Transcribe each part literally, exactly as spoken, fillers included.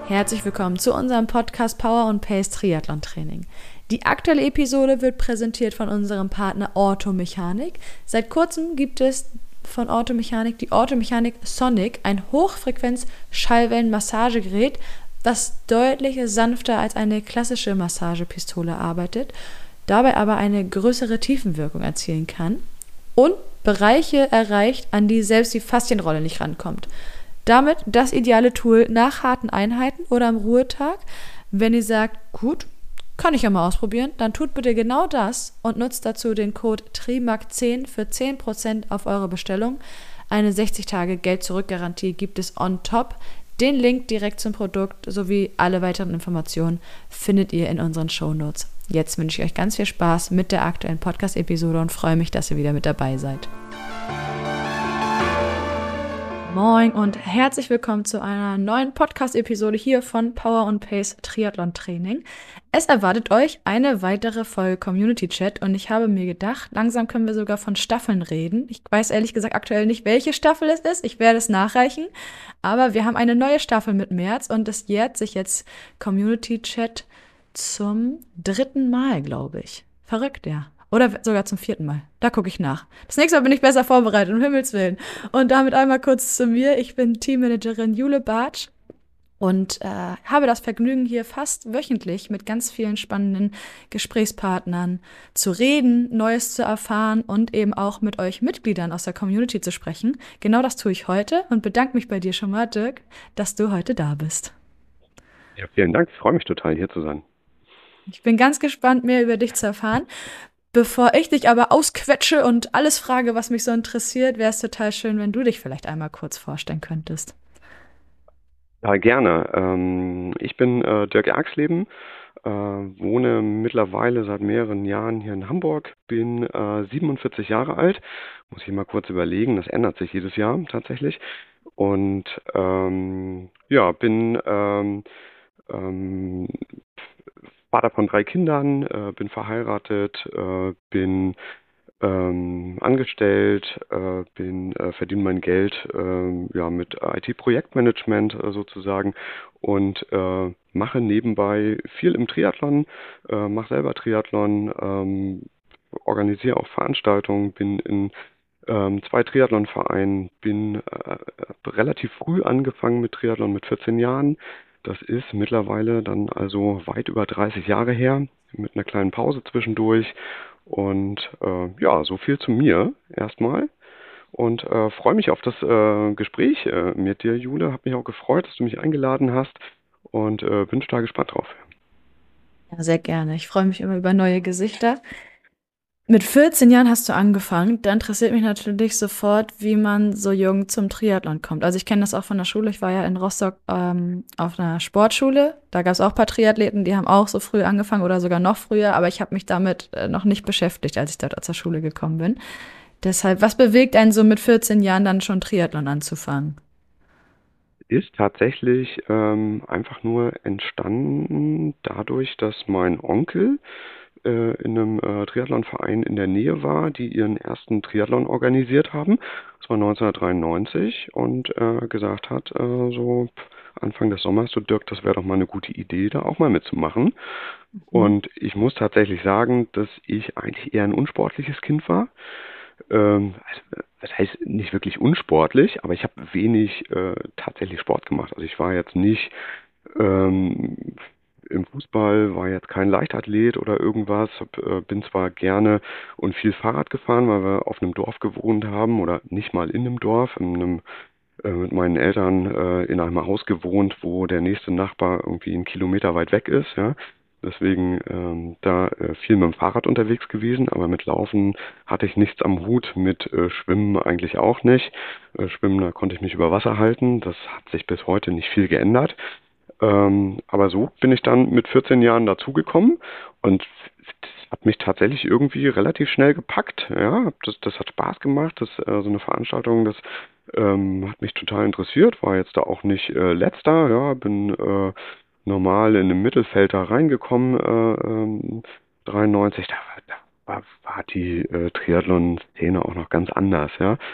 Herzlich willkommen zu unserem Podcast Power und Pace Triathlon Training. Die aktuelle Episode wird präsentiert von unserem Partner Orthomechanik. Seit kurzem gibt es von Orthomechanik die Orthomechanik Sonic, ein Hochfrequenz-Schallwellen-Massagegerät, was deutlich sanfter als eine klassische Massagepistole arbeitet, dabei aber eine größere Tiefenwirkung erzielen kann und Bereiche erreicht, an die selbst die Faszienrolle nicht rankommt. Damit das ideale Tool nach harten Einheiten oder am Ruhetag. Wenn ihr sagt, gut, kann ich ja mal ausprobieren, dann tut bitte genau das und nutzt dazu den Code T R I M A C zehn für zehn Prozent auf eure Bestellung. Eine sechzig Tage Geld-Zurück-Garantie gibt es on top. Den Link direkt zum Produkt sowie alle weiteren Informationen findet ihr in unseren Shownotes. Jetzt wünsche ich euch ganz viel Spaß mit der aktuellen Podcast-Episode und freue mich, dass ihr wieder mit dabei seid. Moin und herzlich willkommen zu einer neuen Podcast-Episode hier von Power und Pace Triathlon Training. Es erwartet euch eine weitere Folge Community Chat und ich habe mir gedacht, langsam können wir sogar von Staffeln reden. Ich weiß ehrlich gesagt aktuell nicht, welche Staffel es ist. Ich werde es nachreichen, aber wir haben eine neue Staffel mit März und es jährt sich jetzt Community Chat zum dritten Mal, glaube ich. Verrückt, ja. Oder sogar zum vierten Mal. Da gucke ich nach. Das nächste Mal bin ich besser vorbereitet, um Himmels Willen. Und damit einmal kurz zu mir. Ich bin Teammanagerin Jule Bartsch und äh, habe das Vergnügen, hier fast wöchentlich mit ganz vielen spannenden Gesprächspartnern zu reden, Neues zu erfahren und eben auch mit euch Mitgliedern aus der Community zu sprechen. Genau das tue ich heute und bedanke mich bei dir schon mal, Dirk, dass du heute da bist. Ja, vielen Dank. Ich freue mich total, hier zu sein. Ich bin ganz gespannt, mehr über dich zu erfahren. Bevor ich dich aber ausquetsche und alles frage, was mich so interessiert, wäre es total schön, wenn du dich vielleicht einmal kurz vorstellen könntest. Ja, gerne. Ähm, ich bin äh, Dirk Erxleben, äh, wohne mittlerweile seit mehreren Jahren hier in Hamburg, bin äh, siebenundvierzig Jahre alt, muss ich mal kurz überlegen, das ändert sich jedes Jahr tatsächlich. Und ähm, ja, bin ähm, ähm, Vater von drei Kindern, äh, bin verheiratet, äh, bin ähm, angestellt, äh, bin äh, verdiene mein Geld äh, ja mit I T-Projektmanagement äh, sozusagen und äh, mache nebenbei viel im Triathlon, äh, mache selber Triathlon, ähm, organisiere auch Veranstaltungen, bin in ähm, zwei Triathlonvereinen, bin äh, relativ früh angefangen mit Triathlon mit vierzehn Jahren. Das ist mittlerweile dann also weit über dreißig Jahre her, mit einer kleinen Pause zwischendurch. Und äh, ja, so viel zu mir erstmal. Und äh, freue mich auf das äh, Gespräch äh, mit dir, Jule. Habe mich auch gefreut, dass du mich eingeladen hast und äh, bin total gespannt drauf. Ja, sehr gerne. Ich freue mich immer über neue Gesichter. Mit vierzehn Jahren hast du angefangen. Da interessiert mich natürlich sofort, wie man so jung zum Triathlon kommt. Also ich kenne das auch von der Schule. Ich war ja in Rostock ähm, auf einer Sportschule. Da gab es auch ein paar Triathleten, die haben auch so früh angefangen oder sogar noch früher. Aber ich habe mich damit äh, noch nicht beschäftigt, als ich dort aus der Schule gekommen bin. Deshalb, was bewegt einen so mit vierzehn Jahren dann schon Triathlon anzufangen? Ist tatsächlich ähm, einfach nur entstanden dadurch, dass mein Onkel äh, in einem äh, Triathlonverein in der Nähe war, die ihren ersten Triathlon organisiert haben. Das war neunzehnhundertdreiundneunzig und äh, gesagt hat, äh, so Anfang des Sommers, so Dirk, das wäre doch mal eine gute Idee, da auch mal mitzumachen. Mhm. Und ich muss tatsächlich sagen, dass ich eigentlich eher ein unsportliches Kind war. Ähm, also, das heißt nicht wirklich unsportlich, aber ich habe wenig äh, tatsächlich Sport gemacht. Also ich war jetzt nicht ähm, im Fußball, war jetzt kein Leichtathlet oder irgendwas. Hab, äh, bin zwar gerne und viel Fahrrad gefahren, weil wir auf einem Dorf gewohnt haben oder nicht mal in einem Dorf, in einem äh, mit meinen Eltern äh, in einem Haus gewohnt, wo der nächste Nachbar irgendwie einen Kilometer weit weg ist, ja. Deswegen ähm, da äh, viel mit dem Fahrrad unterwegs gewesen, aber mit Laufen hatte ich nichts am Hut, mit äh, Schwimmen eigentlich auch nicht. Äh, Schwimmen, da konnte ich mich über Wasser halten, das hat sich bis heute nicht viel geändert. Ähm, aber so bin ich dann mit vierzehn Jahren dazugekommen und das hat mich tatsächlich irgendwie relativ schnell gepackt. Ja, das, das hat Spaß gemacht, das äh, so eine Veranstaltung, das ähm, hat mich total interessiert, war jetzt da auch nicht äh, letzter, ja, bin äh, normal in dem Mittelfeld da reingekommen, äh, ähm, dreiundneunzig, da, da war, war die äh, Triathlon-Szene auch noch ganz anders, ja.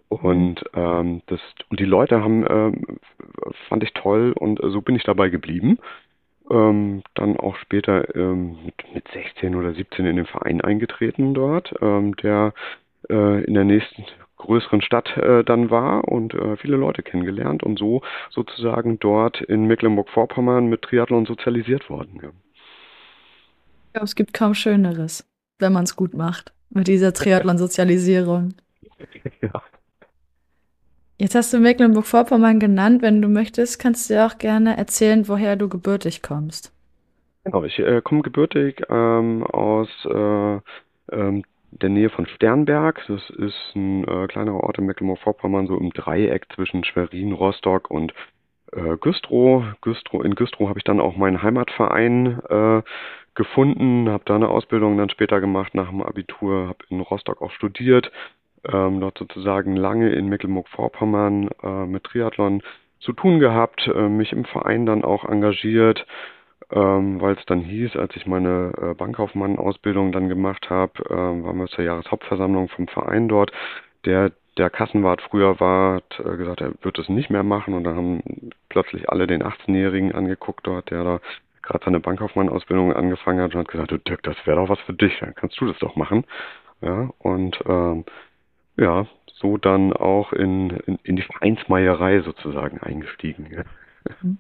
Mhm. Und ähm, das und die Leute haben ähm, fand ich toll und äh, so bin ich dabei geblieben. Ähm, dann auch später ähm, mit, mit sechzehn oder siebzehn in den Verein eingetreten dort, ähm, der äh, in der nächsten größeren Stadt äh, dann war und äh, viele Leute kennengelernt und so sozusagen dort in Mecklenburg-Vorpommern mit Triathlon sozialisiert worden. Ja. Ich glaube, es gibt kaum Schöneres, wenn man es gut macht, mit dieser Triathlon-Sozialisierung. Ja. Jetzt hast du Mecklenburg-Vorpommern genannt. Wenn du möchtest, kannst du ja auch gerne erzählen, woher du gebürtig kommst. Genau, ich äh, komme gebürtig ähm, aus äh, ähm, der Nähe von Sternberg. Das ist ein äh, kleinerer Ort in Mecklenburg-Vorpommern, so im Dreieck zwischen Schwerin, Rostock und äh, Güstrow. Güstrow. In Güstrow habe ich dann auch meinen Heimatverein äh, gefunden, habe da eine Ausbildung dann später gemacht nach dem Abitur, habe in Rostock auch studiert, ähm, dort sozusagen lange in Mecklenburg-Vorpommern äh, mit Triathlon zu tun gehabt, äh, mich im Verein dann auch engagiert, ähm, weil es dann hieß, als ich meine äh, Bankkaufmann-Ausbildung dann gemacht habe, äh, waren wir zur Jahreshauptversammlung vom Verein dort. Der, der Kassenwart früher war, hat äh, gesagt, er wird es nicht mehr machen und dann haben plötzlich alle den achtzehn-Jährigen angeguckt dort, der da gerade seine Bankkaufmann-Ausbildung angefangen hat und hat gesagt, du Dirk, das wäre doch was für dich, dann kannst du das doch machen. Ja, und ähm, ja, so dann auch in, in, in die Vereinsmeierei sozusagen eingestiegen. Ja. Mhm.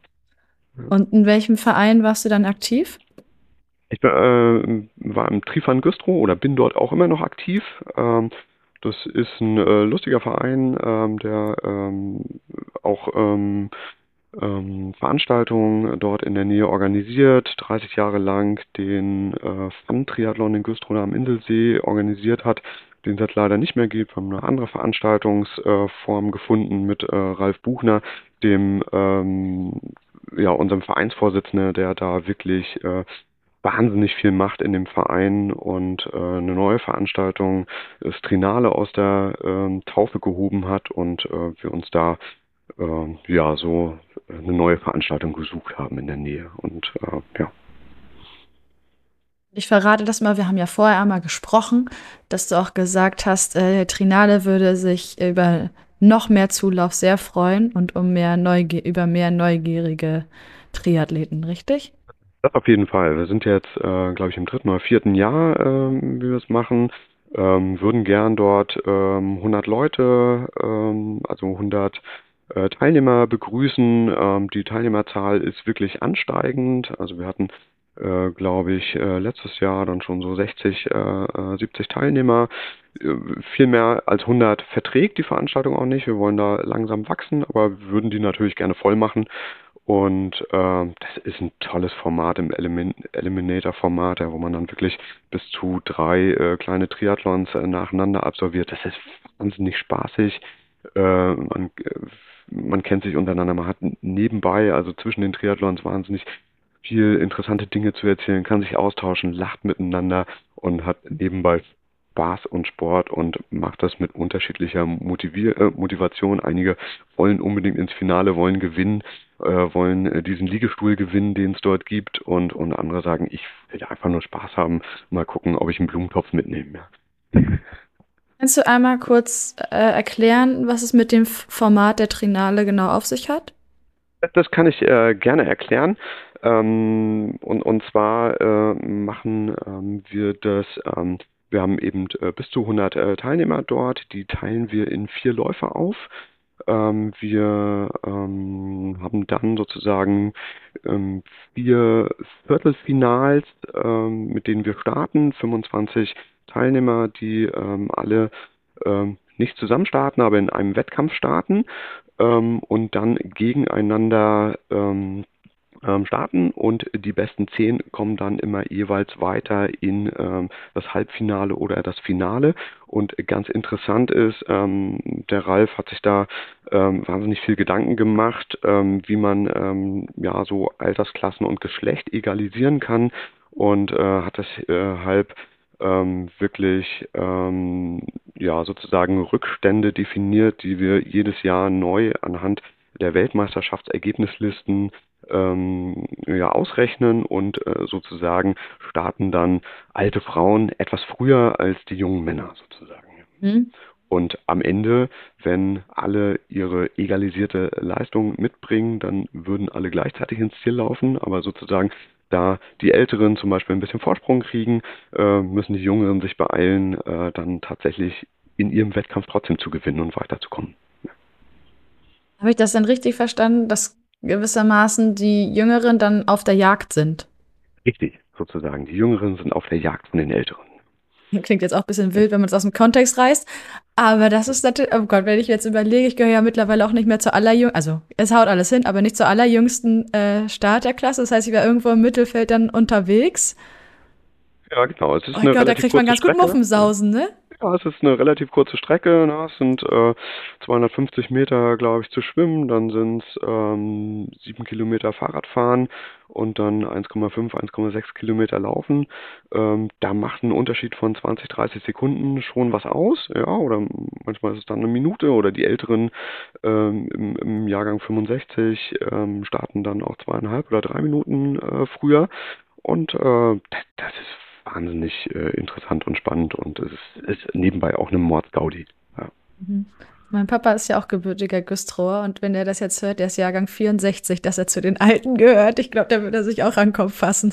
Und in welchem Verein warst du dann aktiv? Ich bin, äh, war im Trifan Güstrow oder bin dort auch immer noch aktiv. Ähm, das ist ein äh, lustiger Verein, ähm, der ähm, auch ähm, ähm, Veranstaltungen dort in der Nähe organisiert, dreißig Jahre lang den äh, Fun-Triathlon in Güstrow am Indelsee organisiert hat, den es jetzt leider nicht mehr gibt. Wir haben eine andere Veranstaltungsform gefunden mit äh, Ralf Buchner, dem ähm, ja, unserem Vereinsvorsitzenden, der da wirklich äh, wahnsinnig viel macht in dem Verein und äh, eine neue Veranstaltung, das Trinale aus der ähm, Taufe gehoben hat und äh, wir uns da äh, ja so eine neue Veranstaltung gesucht haben in der Nähe und äh, ja. Ich verrate das mal, wir haben ja vorher einmal gesprochen, dass du auch gesagt hast, äh, Trinale würde sich über noch mehr Zulauf sehr freuen und um mehr Neugier über mehr neugierige Triathleten, richtig? Das auf jeden Fall. Wir sind jetzt, äh, glaube ich, im dritten oder vierten Jahr, ähm, wie wir es machen. Ähm, würden gern dort ähm, hundert Leute, ähm, also hundert äh, Teilnehmer begrüßen. Ähm, die Teilnehmerzahl ist wirklich ansteigend. Also wir hatten, äh, glaube ich, äh, letztes Jahr dann schon so sechzig, äh, äh, siebzig Teilnehmer. Äh, viel mehr als hundert verträgt die Veranstaltung auch nicht. Wir wollen da langsam wachsen, aber würden die natürlich gerne voll machen. Und ähm, das ist ein tolles Format im Elimin Eliminator-Format, ja, wo man dann wirklich bis zu drei äh, kleine Triathlons äh, nacheinander absolviert. Das ist wahnsinnig spaßig. Äh, man, äh, man kennt sich untereinander, man hat nebenbei, also zwischen den Triathlons, wahnsinnig viel interessante Dinge zu erzählen, kann sich austauschen, lacht miteinander und hat nebenbei Spaß und Sport und macht das mit unterschiedlicher Motivier äh, Motivation. Einige wollen unbedingt ins Finale, wollen gewinnen, äh, wollen äh, diesen Liegestuhl gewinnen, den es dort gibt und, und andere sagen, ich will einfach nur Spaß haben, mal gucken, ob ich einen Blumentopf mitnehme. Ja. Kannst du einmal kurz äh, erklären, was es mit dem F- Format der Trinale genau auf sich hat? Das kann ich äh, gerne erklären. Ähm, und, und zwar äh, machen ähm, wir das, ähm, wir haben eben äh, bis zu hundert äh, Teilnehmer dort, die teilen wir in vier Läufe auf. Ähm, wir ähm, haben dann sozusagen ähm, vier Viertelfinals, ähm, mit denen wir starten, fünfundzwanzig Teilnehmer, die ähm, alle ähm, nicht zusammen starten, aber in einem Wettkampf starten ähm, und dann gegeneinander ähm, ähm, starten und die besten zehn kommen dann immer jeweils weiter in ähm, das Halbfinale oder das Finale. Und ganz interessant ist, ähm, der Ralf hat sich da ähm, wahnsinnig viel Gedanken gemacht, ähm, wie man ähm, ja so Altersklassen und Geschlecht egalisieren kann und äh, hat das äh, halb ähm, wirklich ähm, ja sozusagen Rückstände definiert, die wir jedes Jahr neu anhand der Weltmeisterschaftsergebnislisten ähm, ja, ausrechnen und äh, sozusagen starten dann alte Frauen etwas früher als die jungen Männer sozusagen. Hm? Und am Ende, wenn alle ihre egalisierte Leistung mitbringen, dann würden alle gleichzeitig ins Ziel laufen. Aber sozusagen, da die Älteren zum Beispiel ein bisschen Vorsprung kriegen, äh, müssen die Jüngeren sich beeilen, äh, dann tatsächlich in ihrem Wettkampf trotzdem zu gewinnen und weiterzukommen. Habe ich das denn richtig verstanden, dass gewissermaßen die Jüngeren dann auf der Jagd sind? Richtig, sozusagen. Die Jüngeren sind auf der Jagd von den Älteren. Klingt jetzt auch ein bisschen wild, wenn man es aus dem Kontext reißt. Aber das ist natürlich, oh Gott, wenn ich jetzt überlege, ich gehöre ja mittlerweile auch nicht mehr zur allerjüngsten, also es haut alles hin, aber nicht zur allerjüngsten äh, Starterklasse. Das heißt, ich war irgendwo im Mittelfeld dann unterwegs. Ja, genau. Es Oh ist eine Gott, da relativ kriegt man kurze ganz gut Strecke. Muffensausen, ne? Ja, es ist eine relativ kurze Strecke. Ne? Es sind äh, zweihundertfünfzig Meter, glaube ich, zu schwimmen. Dann sind es ähm, sieben Kilometer Fahrradfahren und dann eins Komma fünf, eins Komma sechs Kilometer laufen. Ähm, da macht ein Unterschied von zwanzig, dreißig Sekunden schon was aus. Ja, oder manchmal ist es dann eine Minute. Oder die Älteren ähm, im, im Jahrgang fünfundsechzig ähm, starten dann auch zweieinhalb oder drei Minuten äh, früher. Und äh, das, das ist wahnsinnig äh, interessant und spannend und es ist, ist nebenbei auch eine Mordsgaudi. Ja. Mhm. Mein Papa ist ja auch gebürtiger Güstrower und wenn er das jetzt hört, der ist Jahrgang vierundsechzig, dass er zu den Alten gehört, ich glaube, da würde er sich auch an den Kopf fassen.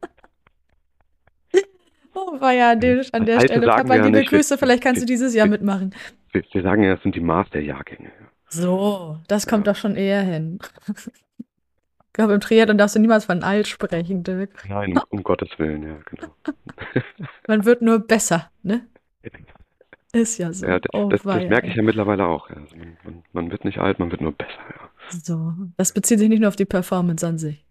Oh, war ja an, den, an Als der Alte Stelle, sagen Papa, wir ja liebe nicht, wir, Grüße, vielleicht kannst wir, du dieses Jahr wir, mitmachen. wir wir sagen ja, es sind die Masterjahrgänge. So, das kommt Ja. doch schon eher hin. Ich glaube, im Triathlon darfst du niemals von alt sprechen, Dirk. Nein, um, um Gottes Willen, ja, genau. Man wird nur besser, ne? Ist ja Ja, so. das, Oh, das, das weia, merke ich ey. ja mittlerweile auch. Ja. Also man, man, man wird nicht alt, man wird nur besser. Ja. So, das bezieht sich nicht nur auf die Performance an sich.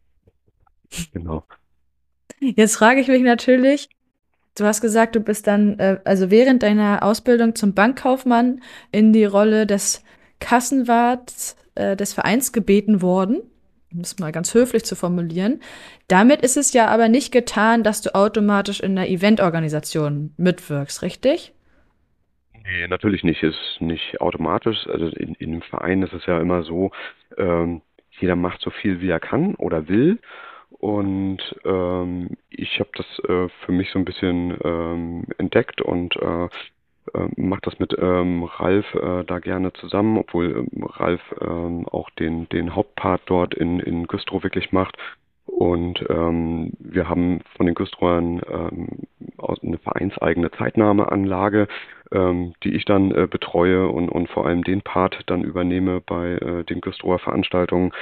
Genau. Jetzt frage ich mich natürlich, du hast gesagt, du bist dann, äh, also während deiner Ausbildung zum Bankkaufmann in die Rolle des Kassenwarts äh, des Vereins gebeten worden, um es mal ganz höflich zu formulieren. Damit ist es ja aber nicht getan, dass du automatisch in der Eventorganisation mitwirkst, richtig? Nee, natürlich nicht. Ist nicht automatisch. Also in, in einem Verein ist es ja immer so, ähm, jeder macht so viel, wie er kann oder will. Und ähm, ich habe das äh, für mich so ein bisschen ähm, entdeckt und äh, äh, mache das mit ähm, Ralf äh, da gerne zusammen, obwohl ähm, Ralf ähm, auch den, den Hauptpart dort in, in Güstrow wirklich macht. Und ähm, wir haben von den Güstrowern ähm, aus- eine vereinseigene Zeitnahmeanlage, ähm, die ich dann äh, betreue und, und vor allem den Part dann übernehme bei äh, den Güstrower Veranstaltungen.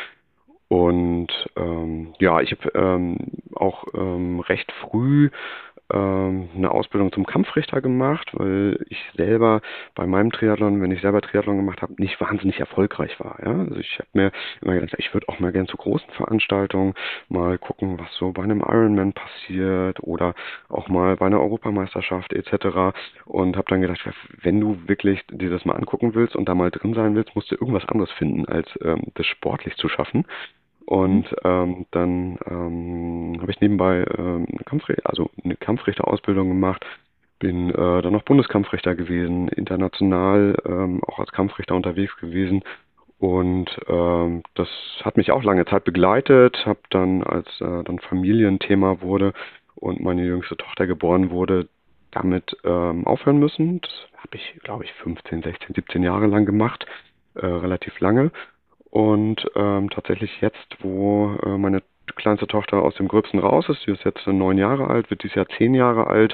Und ähm, ja, ich habe ähm, auch ähm, recht früh ähm, eine Ausbildung zum Kampfrichter gemacht, weil ich selber bei meinem Triathlon, wenn ich selber Triathlon gemacht habe, nicht wahnsinnig erfolgreich war. Ja? Also ich habe mir immer gedacht, ich würde auch mal gern zu großen Veranstaltungen mal gucken, was so bei einem Ironman passiert oder auch mal bei einer Europameisterschaft et cetera. Und habe dann gedacht, wenn du wirklich dir das mal angucken willst und da mal drin sein willst, musst du irgendwas anderes finden, als ähm, das sportlich zu schaffen. Mhm. Und ähm, dann ähm, habe ich nebenbei ähm, Kampfre also eine Kampfrichterausbildung gemacht, bin äh, dann noch Bundeskampfrichter gewesen, international ähm, auch als Kampfrichter unterwegs gewesen. Und ähm, das hat mich auch lange Zeit begleitet, habe dann, als äh, dann Familienthema wurde und meine jüngste Tochter geboren wurde, damit ähm, aufhören müssen. Das habe ich, glaube ich, fünfzehn, sechzehn, siebzehn Jahre lang gemacht, äh, relativ lange. Und ähm, tatsächlich jetzt, wo äh, meine kleinste Tochter aus dem Gröbsten raus ist, die ist jetzt neun Jahre alt, wird dieses Jahr zehn Jahre alt,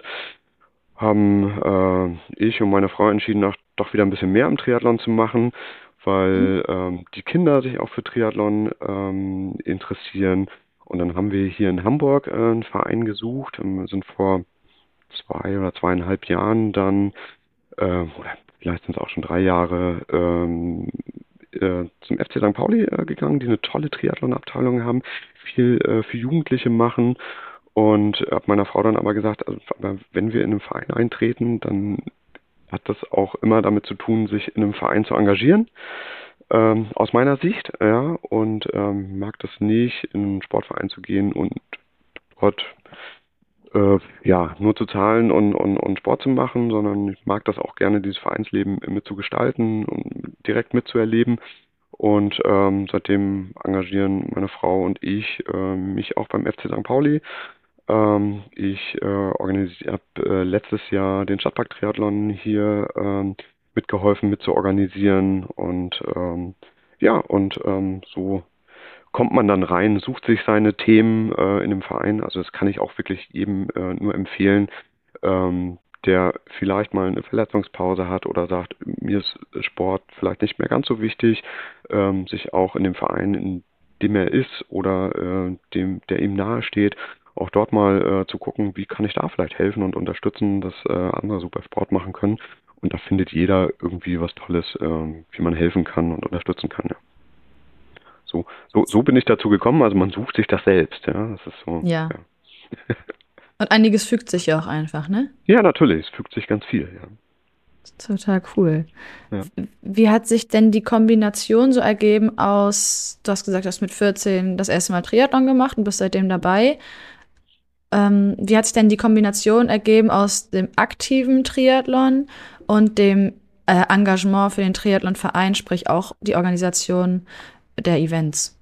haben äh, ich und meine Frau entschieden, auch doch wieder ein bisschen mehr im Triathlon zu machen, weil ähm, die Kinder sich auch für Triathlon ähm, interessieren. Und dann haben wir hier in Hamburg äh, einen Verein gesucht, ähm, sind vor zwei oder zweieinhalb Jahren dann, äh, oder vielleicht sind es auch schon drei Jahre, ähm, äh, zum F C Sankt Pauli äh, gegangen, die eine tolle Triathlon-Abteilung haben, viel äh, für Jugendliche machen und habe meiner Frau dann aber gesagt, also, aber wenn wir in einen Verein eintreten, dann hat das auch immer damit zu tun, sich in einem Verein zu engagieren. Ähm, aus meiner Sicht, ja, und ähm, mag das nicht, in einen Sportverein zu gehen und dort äh, ja, nur zu zahlen und, und, und Sport zu machen, sondern ich mag das auch gerne, dieses Vereinsleben mitzugestalten und direkt mitzuerleben. Und ähm, seitdem engagieren meine Frau und ich äh, mich auch beim F C Sankt Pauli. Ähm, ich äh, organisiere, habe äh, letztes Jahr den Stadtpark-Triathlon hier ähm, mitgeholfen, mitzuorganisieren und ähm, ja, und ähm, so kommt man dann rein, sucht sich seine Themen äh, in dem Verein. Also das kann ich auch wirklich jedem äh, nur empfehlen, ähm, der vielleicht mal eine Verletzungspause hat oder sagt, mir ist Sport vielleicht nicht mehr ganz so wichtig, ähm, sich auch in dem Verein, in dem er ist oder äh, dem, der ihm nahe steht, auch dort mal äh, zu gucken, wie kann ich da vielleicht helfen und unterstützen, dass äh, andere super Sport machen können. Und da findet jeder irgendwie was Tolles, ähm, wie man helfen kann und unterstützen kann. Ja. So, so, so bin ich dazu gekommen. Also man sucht sich das selbst. Ja, das ist so. Ja. Ja, Und einiges fügt sich ja auch einfach, ne? ja natürlich. Es fügt sich ganz viel. Ja. Total cool. Ja. Wie hat sich denn die Kombination so ergeben aus, du hast gesagt, du hast mit vierzehn das erste Mal Triathlon gemacht und bist seitdem dabei. Ähm, wie hat sich denn die Kombination ergeben aus dem aktiven Triathlon und dem äh, Engagement für den Triathlonverein, sprich auch die Organisation der Events?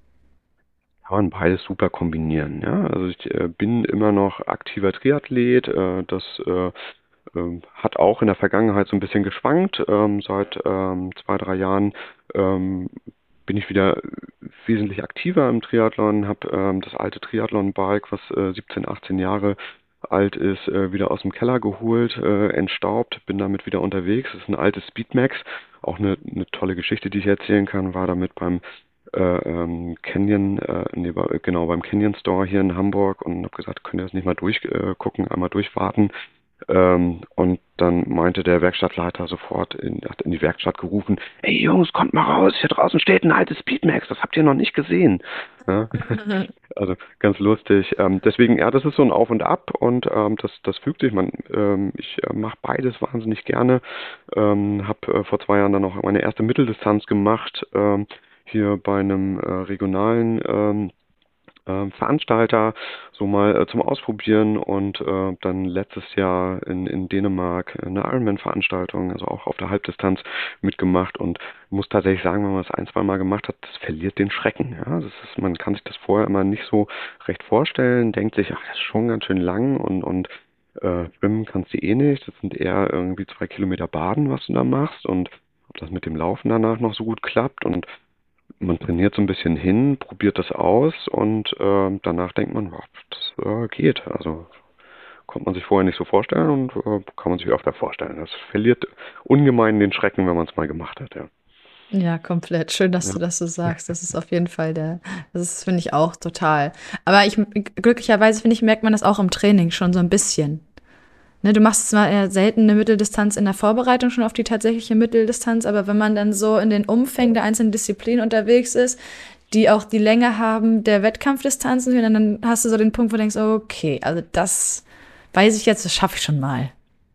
Kann man beides super kombinieren. Ja, also ich äh, bin immer noch aktiver Triathlet. Äh, das äh, ähm, hat auch in der Vergangenheit so ein bisschen geschwankt. Ähm, seit ähm, zwei, drei Jahren ähm, bin ich wieder wesentlich aktiver im Triathlon, habe ähm, das alte Triathlon-Bike, was äh, siebzehn, achtzehn Jahre alt ist, äh, wieder aus dem Keller geholt, äh, entstaubt, bin damit wieder unterwegs. Das ist ein altes Speedmax, auch eine, eine tolle Geschichte, die ich erzählen kann, war damit beim äh, ähm, Canyon, äh, nee, genau, beim Canyon Store hier in Hamburg und habe gesagt, könnt ihr das nicht mal durchgucken, äh, einmal durchwarten. Ähm, und dann meinte der Werkstattleiter sofort, in, hat in die Werkstatt gerufen, ey Jungs, kommt mal raus, hier draußen steht ein altes Speedmax, das habt ihr noch nicht gesehen. Ja? Also ganz lustig. Ähm, deswegen, ja, das ist so ein Auf und Ab und ähm, das, das fügt sich. Man, ähm, ich äh, mache beides wahnsinnig gerne. Ähm, habe äh, vor zwei Jahren dann auch meine erste Mitteldistanz gemacht, ähm, hier bei einem äh, regionalen ähm, ähm, Veranstalter, so mal äh, zum Ausprobieren und äh, dann letztes Jahr in, in Dänemark eine Ironman-Veranstaltung, also auch auf der Halbdistanz mitgemacht und muss tatsächlich sagen, wenn man das ein, zwei Mal gemacht hat, das verliert den Schrecken. Ja? Das ist, man kann sich das vorher immer nicht so recht vorstellen, denkt sich, ach, das ist schon ganz schön lang und, und äh, schwimmen kannst du eh nicht, das sind eher irgendwie zwei Kilometer Baden, was du da machst und ob das mit dem Laufen danach noch so gut klappt und man trainiert so ein bisschen hin, probiert das aus und äh, danach denkt man, wow, das äh, geht. Also konnte man sich vorher nicht so vorstellen und äh, kann man sich öfter vorstellen. Das verliert ungemein den Schrecken, wenn man es mal gemacht hat, ja. Ja, komplett. Schön, dass Ja, du das so sagst. Das ist auf jeden Fall der, das ist, finde ich auch total. Aber ich, glücklicherweise, finde ich, merkt man das auch im Training schon so ein bisschen. Ne, du machst zwar eher selten eine Mitteldistanz in der Vorbereitung schon auf die tatsächliche Mitteldistanz, aber wenn man dann so in den Umfängen der einzelnen Disziplinen unterwegs ist, die auch die Länge haben der Wettkampfdistanzen, dann hast du so den Punkt, wo du denkst, okay, also das weiß ich jetzt, das schaffe ich schon mal.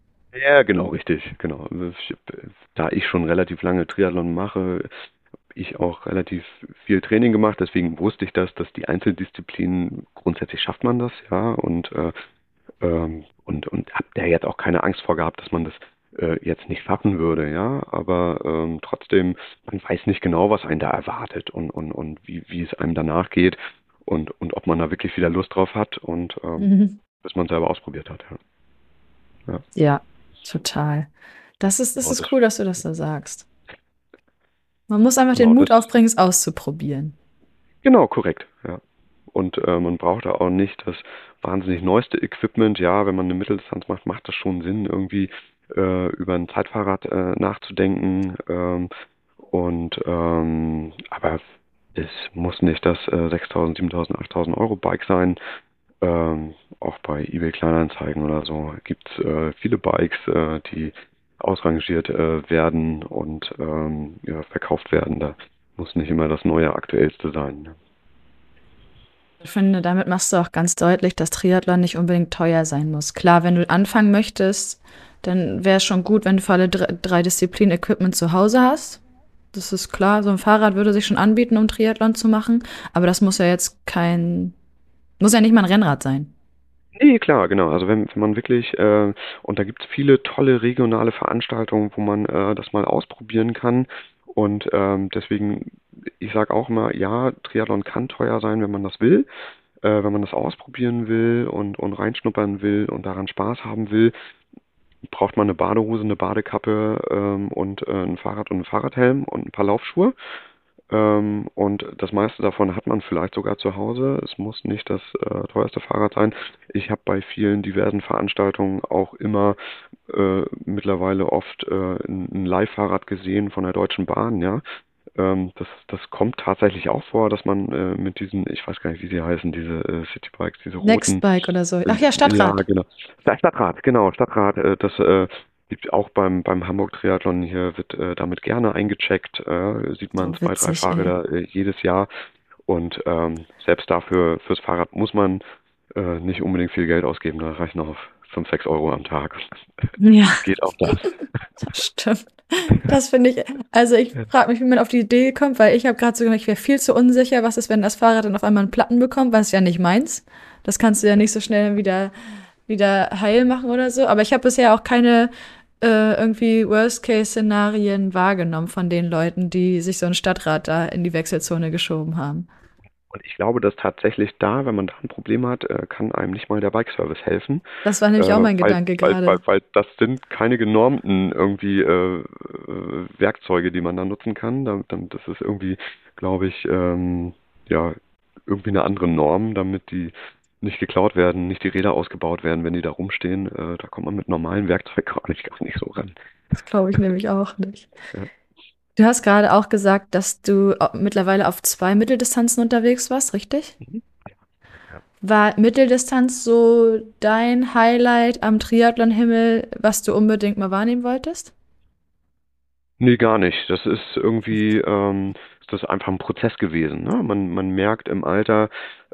ja, genau, richtig, genau. Ich, da ich schon relativ lange Triathlon mache, ich auch relativ viel Training gemacht, deswegen wusste ich das, dass die Einzeldisziplinen grundsätzlich schafft man das, ja, und äh, ähm, und und habe da jetzt auch keine Angst vor gehabt, dass man das äh, jetzt nicht schaffen würde, ja, aber ähm, trotzdem, man weiß nicht genau, was einen da erwartet und und und wie wie es einem danach geht und und ob man da wirklich wieder Lust drauf hat und ähm, Mhm. bis man selber ausprobiert hat, ja. Ja, Ja, total. Das ist, das genau, das, ist cool, dass du das so sagst. Man muss einfach den genau, Mut das, aufbringen, es auszuprobieren. genau, korrekt, ja. Und äh, man braucht da auch nicht das wahnsinnig neueste Equipment. Ja, wenn man eine Mitteldistanz macht, macht das schon Sinn, irgendwie äh, über ein Zeitfahrrad äh, nachzudenken. Ähm, und ähm, aber es muss nicht das äh, sechstausend, siebentausend, achttausend Euro Bike sein. Ähm, auch bei eBay Kleinanzeigen oder so gibt es äh, viele Bikes, äh, die ausrangiert äh, werden und ähm, ja, verkauft werden. Da muss nicht immer das neue, aktuellste sein. Ne? Ich finde, damit machst du auch ganz deutlich, dass Triathlon nicht unbedingt teuer sein muss. Klar, wenn du anfangen möchtest, dann wäre es schon gut, wenn du für alle drei, drei Disziplinen Equipment zu Hause hast. Das ist klar, so ein Fahrrad würde sich schon anbieten, um Triathlon zu machen. Aber das muss ja jetzt kein, muss ja nicht mal ein Rennrad sein. Nee, klar, genau. Also wenn, wenn man wirklich, äh, und da gibt es viele tolle regionale Veranstaltungen, wo man äh, das mal ausprobieren kann. Und ähm, deswegen, ich sage auch immer, ja, Triathlon kann teuer sein, wenn man das will, äh, wenn man das ausprobieren will und, und reinschnuppern will und daran Spaß haben will. braucht man eine Badehose, eine Badekappe ähm, und äh, ein Fahrrad und einen Fahrradhelm und ein paar Laufschuhe. Ähm, und das meiste davon hat man vielleicht sogar zu Hause. Es muss nicht das äh, teuerste Fahrrad sein. Ich habe bei vielen diversen Veranstaltungen auch immer äh, mittlerweile oft äh, ein, ein Leihfahrrad gesehen von der Deutschen Bahn, ja. Ähm, das, das kommt tatsächlich auch vor, dass man äh, mit diesen, ich weiß gar nicht, wie sie heißen, diese äh, Citybikes, diese roten, Nextbike oder so. äh, Ach ja, ja, Stadtrad. genau. Ja, Stadtrad, genau, Stadtrad, äh, das äh, gibt auch beim, beim Hamburg Triathlon hier, wird äh, damit gerne eingecheckt, äh, sieht man So zwei, drei witzig, ey. Fahrräder äh, jedes Jahr und ähm, selbst dafür, fürs Fahrrad muss man äh, nicht unbedingt viel Geld ausgeben, da reichen auch fünf, sechs Euro am Tag. Ja, Geht auch das. das stimmt. Das finde ich, also ich frage mich, wie man auf die Idee kommt, weil ich habe gerade so gedacht, ich wäre viel zu unsicher, was ist, wenn das Fahrrad dann auf einmal einen Platten bekommt, was ja nicht meins. Das kannst du ja nicht so schnell wieder, wieder heil machen oder so. Aber ich habe bisher auch keine äh, irgendwie Worst-Case-Szenarien wahrgenommen von den Leuten, die sich so ein Stadtrad da in die Wechselzone geschoben haben. Und ich glaube, dass tatsächlich da, wenn man da ein Problem hat, äh, kann einem nicht mal der Bike-Service helfen, Das war äh, nämlich auch mein weil, Gedanke weil, weil, gerade. weil das sind keine genormten irgendwie äh, äh, Werkzeuge, die man da nutzen kann. Da, dann, das ist irgendwie, glaube ich, ähm, ja, irgendwie eine andere Norm, damit die nicht geklaut werden, nicht die Räder ausgebaut werden, wenn die da rumstehen. Äh, da kommt man mit normalen Werkzeugen gar nicht, gar nicht so ran. Das glaube ich nämlich auch nicht. Ja. Du hast gerade auch gesagt, dass du au- mittlerweile auf zwei Mitteldistanzen unterwegs warst, richtig? Mhm. Ja. War Mitteldistanz so dein Highlight am Triathlon-Himmel, was du unbedingt mal wahrnehmen wolltest? Nee, gar nicht. Das ist irgendwie, ähm, ist das einfach ein Prozess gewesen, ne? Man, man merkt im Alter,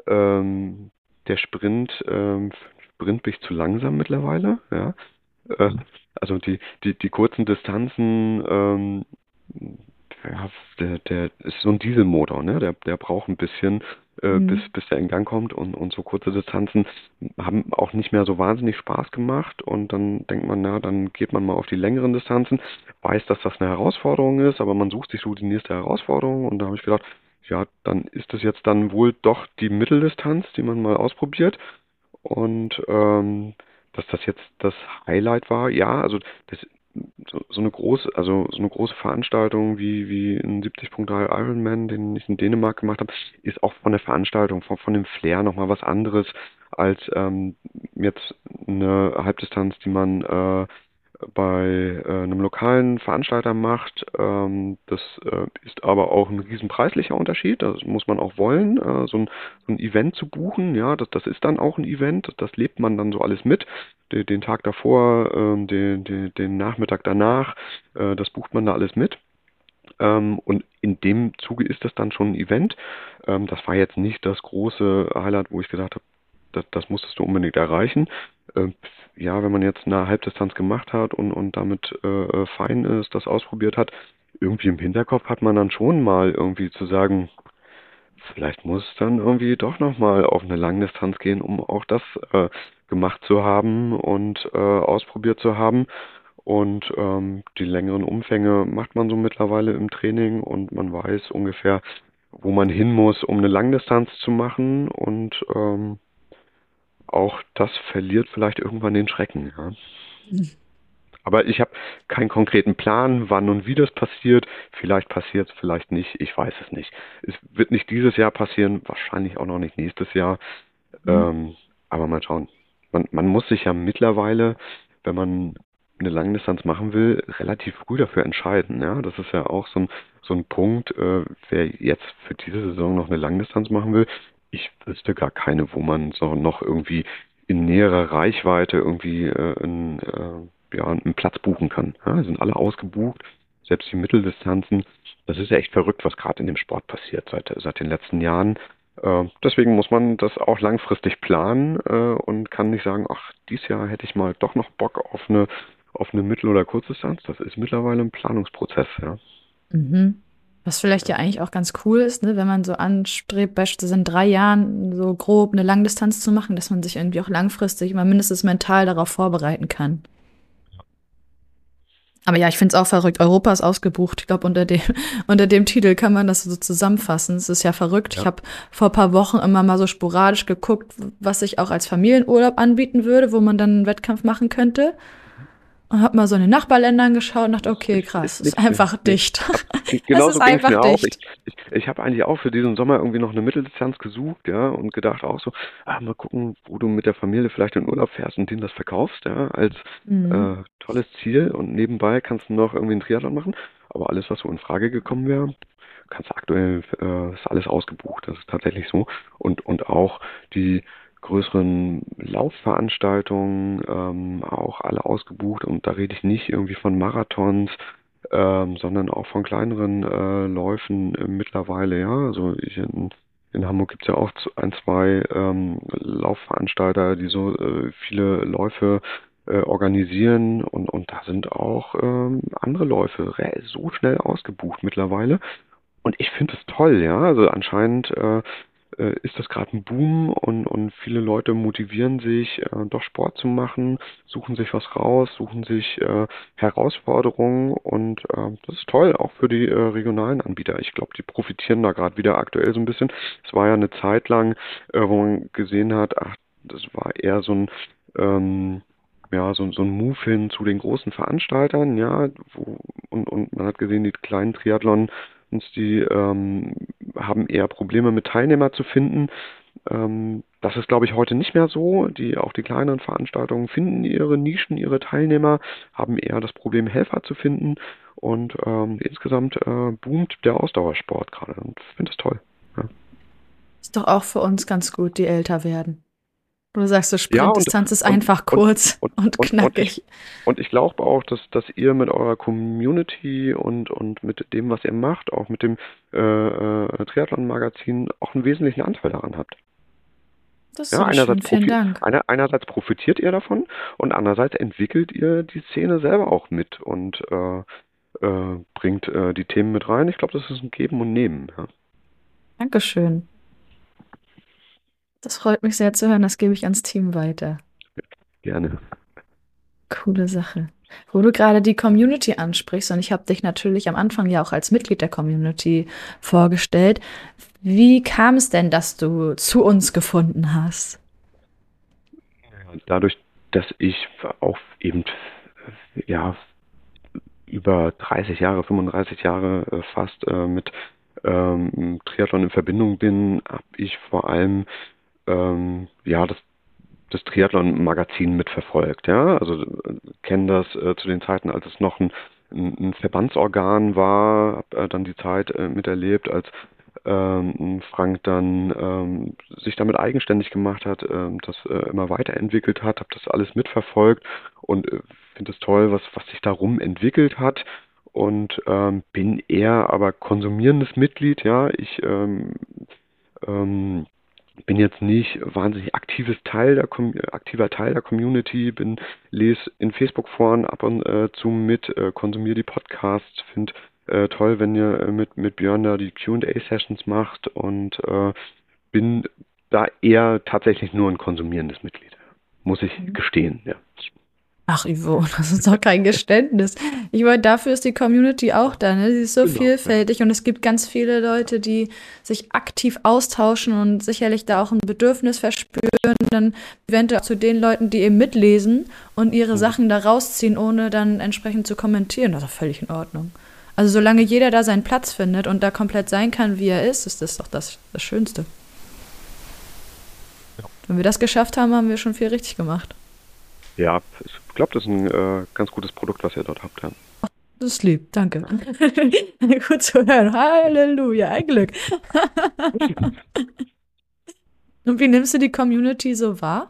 ähm, der Sprint, ähm, Sprint bin ich zu langsam mittlerweile, ja. Äh, also die, die, die kurzen Distanzen, ähm, ja, der, der ist so ein Dieselmotor, ne? Der, der braucht ein bisschen, äh, bis, Mhm. bis der in Gang kommt und, und so kurze Distanzen haben auch nicht mehr so wahnsinnig Spaß gemacht und dann denkt man, na, dann geht man mal auf die längeren Distanzen, weiß, dass das eine Herausforderung ist, aber man sucht sich so die nächste Herausforderung und da habe ich gedacht, ja, dann ist es jetzt dann wohl doch die Mitteldistanz, die man mal ausprobiert und ähm, dass das jetzt das Highlight war, ja, also das so, so eine große, also so eine große Veranstaltung wie wie ein siebzig Punkt drei Ironman, den ich in Dänemark gemacht habe, ist auch von der Veranstaltung, von, von dem Flair nochmal was anderes als ähm, jetzt eine Halbdistanz, die man äh, bei äh, einem lokalen Veranstalter macht. Ähm, das äh, ist aber auch ein riesen preislicher Unterschied. Das muss man auch wollen, äh, so ein, so ein Event zu buchen. Ja, das, das ist dann auch ein Event. Das, das lebt man dann so alles mit. Den, den Tag davor, ähm, den, den, den Nachmittag danach, äh, das bucht man da alles mit. Ähm, und in dem Zuge ist das dann schon ein Event. Ähm, das war jetzt nicht das große Highlight, wo ich gedacht habe, das, das musstest du unbedingt erreichen. Ähm, ja, wenn man jetzt eine Halbdistanz gemacht hat und, und damit äh, fein ist, das ausprobiert hat, irgendwie im Hinterkopf hat man dann schon mal irgendwie zu sagen, vielleicht muss es dann irgendwie doch nochmal auf eine Langdistanz gehen, um auch das äh, gemacht zu haben und äh, ausprobiert zu haben. Und ähm, die längeren Umfänge macht man so mittlerweile im Training und man weiß ungefähr, wo man hin muss, um eine Langdistanz zu machen. Und ähm, auch das verliert vielleicht irgendwann den Schrecken. Ja. Aber ich habe keinen konkreten Plan, wann und wie das passiert. Vielleicht passiert es, vielleicht nicht. Ich weiß es nicht. Es wird nicht dieses Jahr passieren, wahrscheinlich auch noch nicht nächstes Jahr. Mhm. Ähm, aber mal schauen. Man, man muss sich ja mittlerweile, wenn man eine Langdistanz machen will, relativ früh dafür entscheiden. Ja, das ist ja auch so ein, so ein Punkt, äh, wer jetzt für diese Saison noch eine Langdistanz machen will. Ich wüsste gar keine, wo man so noch irgendwie in näherer Reichweite irgendwie äh, einen, äh, ja, einen Platz buchen kann. Ja, sind alle ausgebucht, selbst die Mitteldistanzen. Das ist ja echt verrückt, was gerade in dem Sport passiert seit, seit den letzten Jahren. Äh, deswegen muss man das auch langfristig planen äh, und kann nicht sagen, ach, dieses Jahr hätte ich mal doch noch Bock auf eine auf eine Mittel- oder Kurzdistanz. Das ist mittlerweile ein Planungsprozess, ja. Mhm. Was vielleicht ja eigentlich auch ganz cool ist, ne, wenn man so anstrebt, beispielsweise in drei Jahren so grob eine Langdistanz zu machen, dass man sich irgendwie auch langfristig mal mindestens mental darauf vorbereiten kann. Aber ja, ich finde es auch verrückt. Europa ist ausgebucht. Ich glaube, unter dem, unter dem Titel kann man das so zusammenfassen. Es ist ja verrückt. Ich Ja. habe vor ein paar Wochen immer mal so sporadisch geguckt, was sich auch als Familienurlaub anbieten würde, wo man dann einen Wettkampf machen könnte. Und hab mal so in den Nachbarländern geschaut und dachte, okay, Ist, krass, ist ist nichts mehr. einfach Nee. dicht. Es ist Genauso ging es einfach mir auch. Ich, dicht. ich, ich habe eigentlich auch für diesen Sommer irgendwie noch eine Mitteldistanz gesucht, ja, und gedacht auch so, ah, mal gucken, wo du mit der Familie vielleicht in Urlaub fährst und denen das verkaufst, ja, als Mhm. äh, tolles Ziel und nebenbei kannst du noch irgendwie einen Triathlon machen. Aber alles, was so in Frage gekommen wäre, kannst du aktuell, äh, ist alles ausgebucht. Das ist tatsächlich so. Und, und auch die größeren Laufveranstaltungen, ähm, auch alle ausgebucht. Und da rede ich nicht irgendwie von Marathons, ähm, sondern auch von kleineren äh, Läufen äh, mittlerweile, ja. Also ich in, in Hamburg gibt es ja auch z- ein, zwei ähm, Laufveranstalter, die so äh, viele Läufe äh, organisieren und, und da sind auch ähm, andere Läufe re- so schnell ausgebucht mittlerweile. Und ich finde es toll, ja. Also anscheinend äh, äh, ist das gerade ein Boom und, und viele Leute motivieren sich, äh, doch Sport zu machen, suchen sich was raus, suchen sich äh, Herausforderungen und äh, das ist toll, auch für die äh, regionalen Anbieter. Ich glaube, die profitieren da gerade wieder aktuell so ein bisschen. Es war ja eine Zeit lang, äh, wo man gesehen hat, ach, das war eher so ein ähm, ja, so, so ein Move hin zu den großen Veranstaltern, ja, wo, und, und man hat gesehen, die kleinen Triathlon und die ähm, haben eher Probleme mit Teilnehmern zu finden. Ähm, das ist, glaube ich, heute nicht mehr so. Die, auch die kleineren Veranstaltungen finden ihre Nischen, ihre Teilnehmer, haben eher das Problem, Helfer zu finden. Und ähm, insgesamt äh, boomt der Ausdauersport gerade. Und ich finde das toll. Ja, Ist doch auch für uns ganz gut, die älter werden. Du sagst, so ja und, Sprintdistanz ist und, einfach und, kurz und, und und, und ich knackig. und ich glaube auch, dass, dass ihr mit eurer Community und, und mit dem, was ihr macht, auch mit dem äh, äh, Triathlon-Magazin, auch einen wesentlichen Anteil daran habt. Das ist Ja, aber schön, einerseits, vielen profi Dank. einer, einerseits profitiert ihr davon und andererseits entwickelt ihr die Szene selber auch mit und äh, äh, bringt äh, die Themen mit rein. Ich glaube, das ist ein Geben und Nehmen. Ja. Dankeschön. Das freut mich sehr zu hören, das gebe ich ans Team weiter. Gerne. Coole Sache. Wo du gerade die Community ansprichst, und ich habe dich natürlich am Anfang ja auch als Mitglied der Community vorgestellt. Wie kam es denn, dass du zu uns gefunden hast? Und dadurch, dass ich auch eben ja über dreißig Jahre, fünfunddreißig Jahre äh, fast äh, mit ähm, Triathlon in Verbindung bin, habe ich vor allem ähm, ja das das Triathlon-Magazin mitverfolgt, ja. Also äh, kenne das äh, zu den Zeiten, als es noch ein, ein, ein Verbandsorgan war, habe äh, dann die Zeit äh, miterlebt, als ähm, Frank dann ähm, sich damit eigenständig gemacht hat, ähm, das äh, immer weiterentwickelt hat, habe das alles mitverfolgt und äh, finde es toll, was, was sich darum entwickelt hat und ähm, bin eher aber konsumierendes Mitglied, ja. Ich ähm, ähm, bin jetzt nicht wahnsinnig aktives Teil der Com aktiver Teil der Community, bin lese in Facebook-Foren ab und äh, zu mit, äh, konsumiere die Podcasts, finde äh, toll, wenn ihr äh, mit mit Björn da die Q und A-Sessions macht und äh, bin da eher tatsächlich nur ein konsumierendes Mitglied, muss ich gestehen, ja. Ach, Ivo, das ist doch kein Geständnis. Ich meine, dafür ist die Community auch da, ne? Sie ist so Genau, ja. vielfältig und es gibt ganz viele Leute, die sich aktiv austauschen und sicherlich da auch ein Bedürfnis verspüren, dann eventuell zu den Leuten, die eben mitlesen und ihre Mhm. Sachen da rausziehen, ohne dann entsprechend zu kommentieren. Das ist doch völlig in Ordnung. Also solange jeder da seinen Platz findet und da komplett sein kann, wie er ist, ist das doch das, das Schönste. Wenn wir das geschafft haben, haben wir schon viel richtig gemacht. Ja, ich glaube, das ist ein äh, ganz gutes Produkt, was ihr dort habt, ja. Das ist lieb, danke. Gut zu hören. Halleluja, ein Glück. Und wie nimmst du die Community so wahr?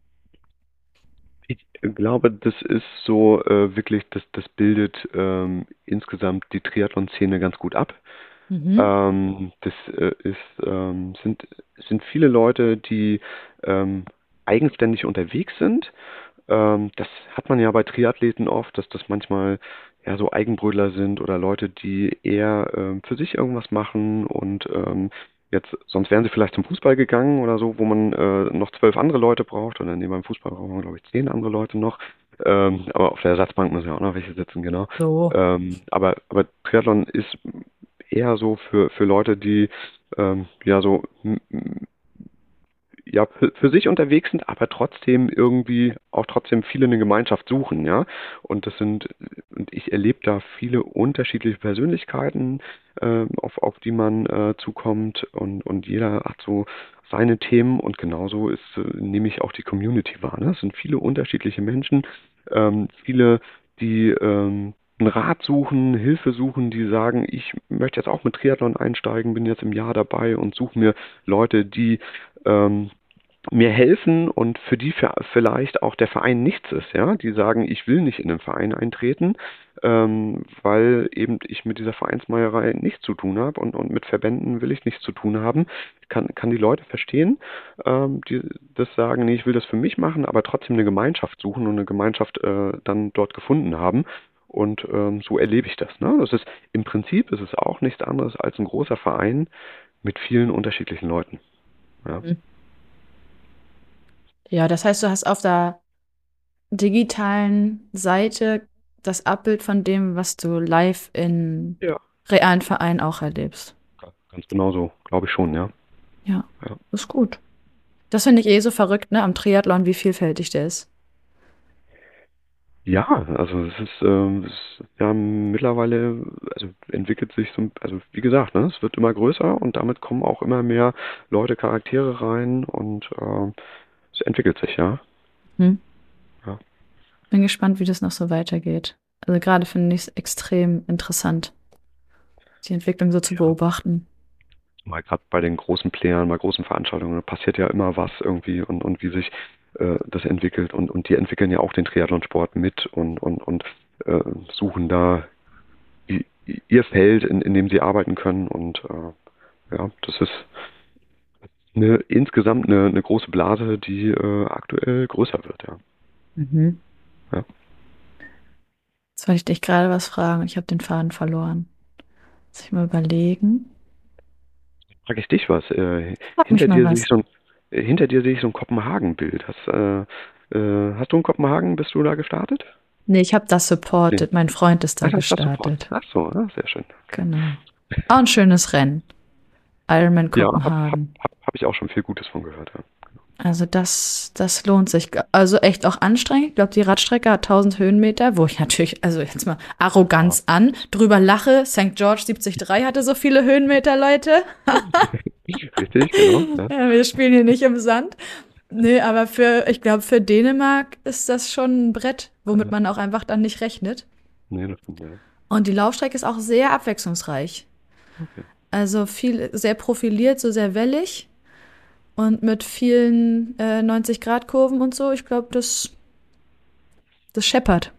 Ich glaube, das ist so äh, wirklich, das, das bildet ähm, insgesamt die Triathlon-Szene ganz gut ab. Mhm. Ähm, das äh, ist, ähm, sind, sind viele Leute, die ähm, eigenständig unterwegs sind. Ähm, das hat man ja bei Triathleten oft, dass das manchmal ja so Eigenbrötler sind oder Leute, die eher ähm, für sich irgendwas machen und ähm, jetzt, sonst wären sie vielleicht zum Fußball gegangen oder so, wo man äh, noch zwölf andere Leute braucht oder neben beim Fußball braucht man, glaube ich, zehn andere Leute noch. Ähm, aber auf der Ersatzbank müssen ja auch noch welche sitzen, genau. So. Ähm, aber, aber Triathlon ist eher so für, für Leute, die ähm, ja so m- m- ja für, für sich unterwegs sind, aber trotzdem irgendwie auch trotzdem viele eine Gemeinschaft suchen, ja. Und das sind, und ich erlebe da viele unterschiedliche Persönlichkeiten, äh, auf, auf die man äh, zukommt und, und jeder hat so seine Themen und genauso ist, äh, nehme ich auch die Community wahr. Ne? Es sind viele unterschiedliche Menschen, ähm, viele, die ähm, einen Rat suchen, Hilfe suchen, die sagen, ich möchte jetzt auch mit Triathlon einsteigen, bin jetzt im Jahr dabei und suche mir Leute, die ähm, mir helfen und für die für, vielleicht auch der Verein nichts ist, ja, die sagen, ich will nicht in den Verein eintreten, ähm, weil eben ich mit dieser Vereinsmeierei nichts zu tun habe und, und mit Verbänden will ich nichts zu tun haben. Ich kann, kann die Leute verstehen, ähm, die das sagen, nee, ich will das für mich machen, aber trotzdem eine Gemeinschaft suchen und eine Gemeinschaft äh, dann dort gefunden haben. Und ähm, so erlebe ich das. Ne? Das ist im Prinzip ist es auch nichts anderes als ein großer Verein mit vielen unterschiedlichen Leuten. Ja. Mhm. Ja, das heißt, du hast auf der digitalen Seite das Abbild von dem, was du live in Ja. realen Vereinen auch erlebst. Ganz genau so, glaube ich schon, ja. Ja, Ja, ist gut. Das finde ich eh so verrückt, ne, am Triathlon, wie vielfältig der ist. ja also es ist, ähm, es ist ja mittlerweile, also entwickelt sich so, also wie gesagt, ne, es wird immer größer und damit kommen auch immer mehr Leute, Charaktere rein und ähm, es entwickelt sich, ja. Hm. Ja. Bin gespannt, wie das noch so weitergeht. Also gerade finde ich es extrem interessant, die Entwicklung so zu Ja. beobachten. Mal gerade bei den großen Playern, bei großen Veranstaltungen, da passiert ja immer was irgendwie und, und wie sich äh, das entwickelt und, und die entwickeln ja auch den Triathlonsport mit und, und, und äh, suchen da i- i- ihr Feld, in, in dem sie arbeiten können und äh, ja, das ist eine, insgesamt eine, eine große Blase, die äh, aktuell größer wird, ja. Mhm. Ja. Jetzt wollte ich dich gerade was fragen und ich habe den Faden verloren. Muss ich mal überlegen. Frage ich dich was. Äh, Frag mich hinter mal dir sehe ich was. so ein, äh, hinter dir sehe ich so ein Kopenhagen-Bild. Hast, äh, äh, hast du in Kopenhagen, bist du da gestartet? Nee, ich habe das Nee. supported. Mein Freund ist da Ach, das ist das sofort. gestartet. Ach so, ah, sehr schön. Genau. Auch ein schönes Rennen. Ironman Ja, hab, hab, Kopenhagen. hab, hab ich auch schon viel Gutes von gehört. Ja. Also das, das lohnt sich. Also echt auch anstrengend. Ich glaube, die Radstrecke hat tausend Höhenmeter, wo ich natürlich, also jetzt mal Arroganz an, drüber lache. Sankt George siebzig Komma drei hatte so viele Höhenmeter, Leute. Richtig, genau. Ja. Ja, wir spielen hier nicht im Sand. Nee, aber für, ich glaube, für Dänemark ist das schon ein Brett, womit man auch einfach dann nicht rechnet. Nee, das stimmt, ja. Und die Laufstrecke ist auch sehr abwechslungsreich. Okay. Also viel, sehr profiliert, so sehr wellig und mit vielen äh, neunzig-Grad-Kurven und so. Ich glaube, das, das scheppert.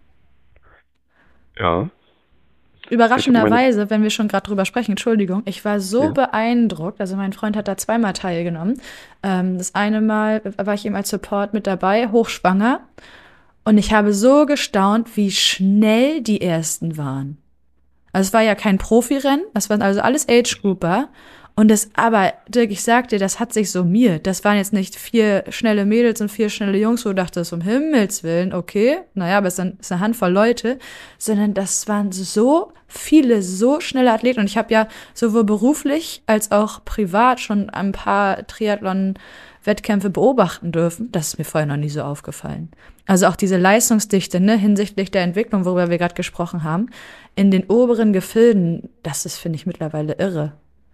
Ja, ich habe meine, Überraschenderweise, wenn wir schon gerade drüber sprechen, Entschuldigung, ich war so ja, beeindruckt. Also mein Freund hat da zweimal teilgenommen. Ähm, das eine Mal war ich ihm als Support mit dabei, hochschwanger. Und ich habe so gestaunt, wie schnell die ersten waren. Also es war ja kein Profirennen, das waren also alles Age-Grouper. Und das, aber Dirk, ich sag dir, das hat sich summiert. Das waren jetzt nicht vier schnelle Mädels und vier schnelle Jungs, wo du dachtest, um Himmels Willen, okay, naja, aber es ist, ein, es ist eine Handvoll Leute, sondern das waren so viele, so schnelle Athleten. Und ich habe ja sowohl beruflich als auch privat schon ein paar Triathlon-Wettkämpfe beobachten dürfen. Das ist mir vorher noch nie so aufgefallen. Also auch diese Leistungsdichte, ne, hinsichtlich der Entwicklung, worüber wir gerade gesprochen haben, in den oberen Gefilden, das ist, finde ich, mittlerweile irre.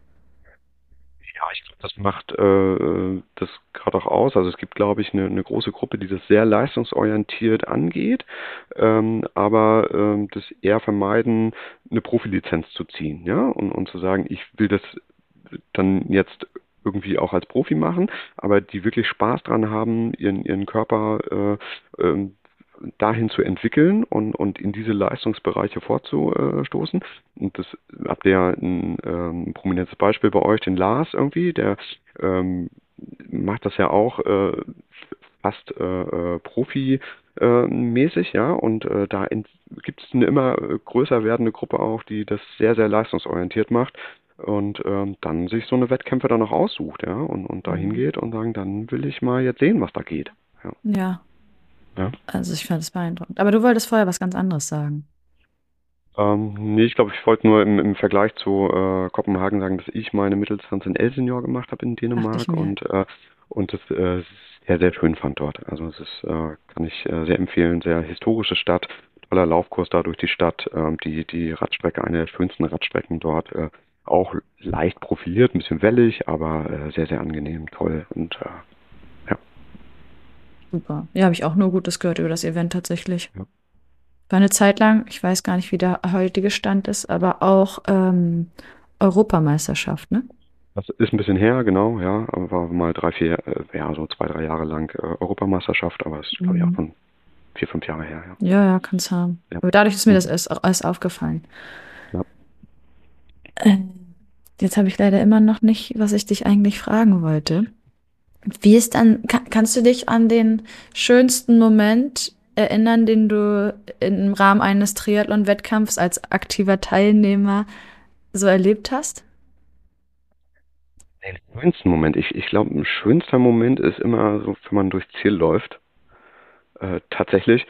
ja, ich glaube, das macht äh, das gerade auch aus. Also es gibt, glaube ich, eine, eine große Gruppe, die das sehr leistungsorientiert angeht, ähm, aber ähm, das eher vermeiden, eine Profilizenz zu ziehen, ja, und, und zu sagen, ich will das dann jetzt irgendwie auch als Profi machen, aber die wirklich Spaß dran haben, ihren, ihren Körper äh, ähm, dahin zu entwickeln und, und in diese Leistungsbereiche vorzustoßen. Und das habt ihr ja ein, ähm, prominentes Beispiel bei euch, den Lars irgendwie, der ähm, macht das ja auch äh, fast äh, äh, Profi äh, mäßig, ja, und äh, da gibt es eine immer größer werdende Gruppe auch, die das sehr, sehr leistungsorientiert macht und ähm, dann sich so eine Wettkämpfe dann auch aussucht, ja, und, und da Mhm. hingeht und sagen, dann will ich mal jetzt sehen, was da geht. Ja. Ja, Ja. also ich fand es beeindruckend. Aber du wolltest vorher was ganz anderes sagen. Ähm, nee, ich glaube, ich wollte nur im, im Vergleich zu äh, Kopenhagen sagen, dass ich meine Mitteldistanz in Elsenor gemacht habe in Dachte ich Dänemark mir. und, äh, und es äh, sehr, sehr schön fand dort. Also es ist, äh, kann ich äh, sehr empfehlen, sehr historische Stadt, toller Laufkurs da durch die Stadt, ähm, die, die Radstrecke, eine der schönsten Radstrecken dort, äh, auch leicht profiliert, ein bisschen wellig, aber äh, sehr, sehr angenehm, toll und äh, ja. Super. Ja, habe ich auch nur Gutes gehört über das Event tatsächlich. Ja. War eine Zeit lang, ich weiß gar nicht, wie der heutige Stand ist, aber auch ähm, Europameisterschaft, ne? Das ist ein bisschen her, genau, ja, aber war mal drei, vier, äh, ja, so zwei, drei Jahre lang äh, Europameisterschaft, aber es ist, glaube ich, auch Mhm. schon vier, fünf Jahre her, ja. Ja, ja, kann's haben. Ja. Aber dadurch ist mir Hm. das erst, erst aufgefallen. Ja. Äh, Jetzt habe ich leider immer noch nicht, was ich dich eigentlich fragen wollte. Wie ist dann, ka kannst du dich an den schönsten Moment erinnern, den du im Rahmen eines Triathlon-Wettkampfs als aktiver Teilnehmer so erlebt hast? Den schönsten Moment, ich, ich glaube, ein schönster Moment ist immer so, wenn man durchs Ziel läuft. Äh, tatsächlich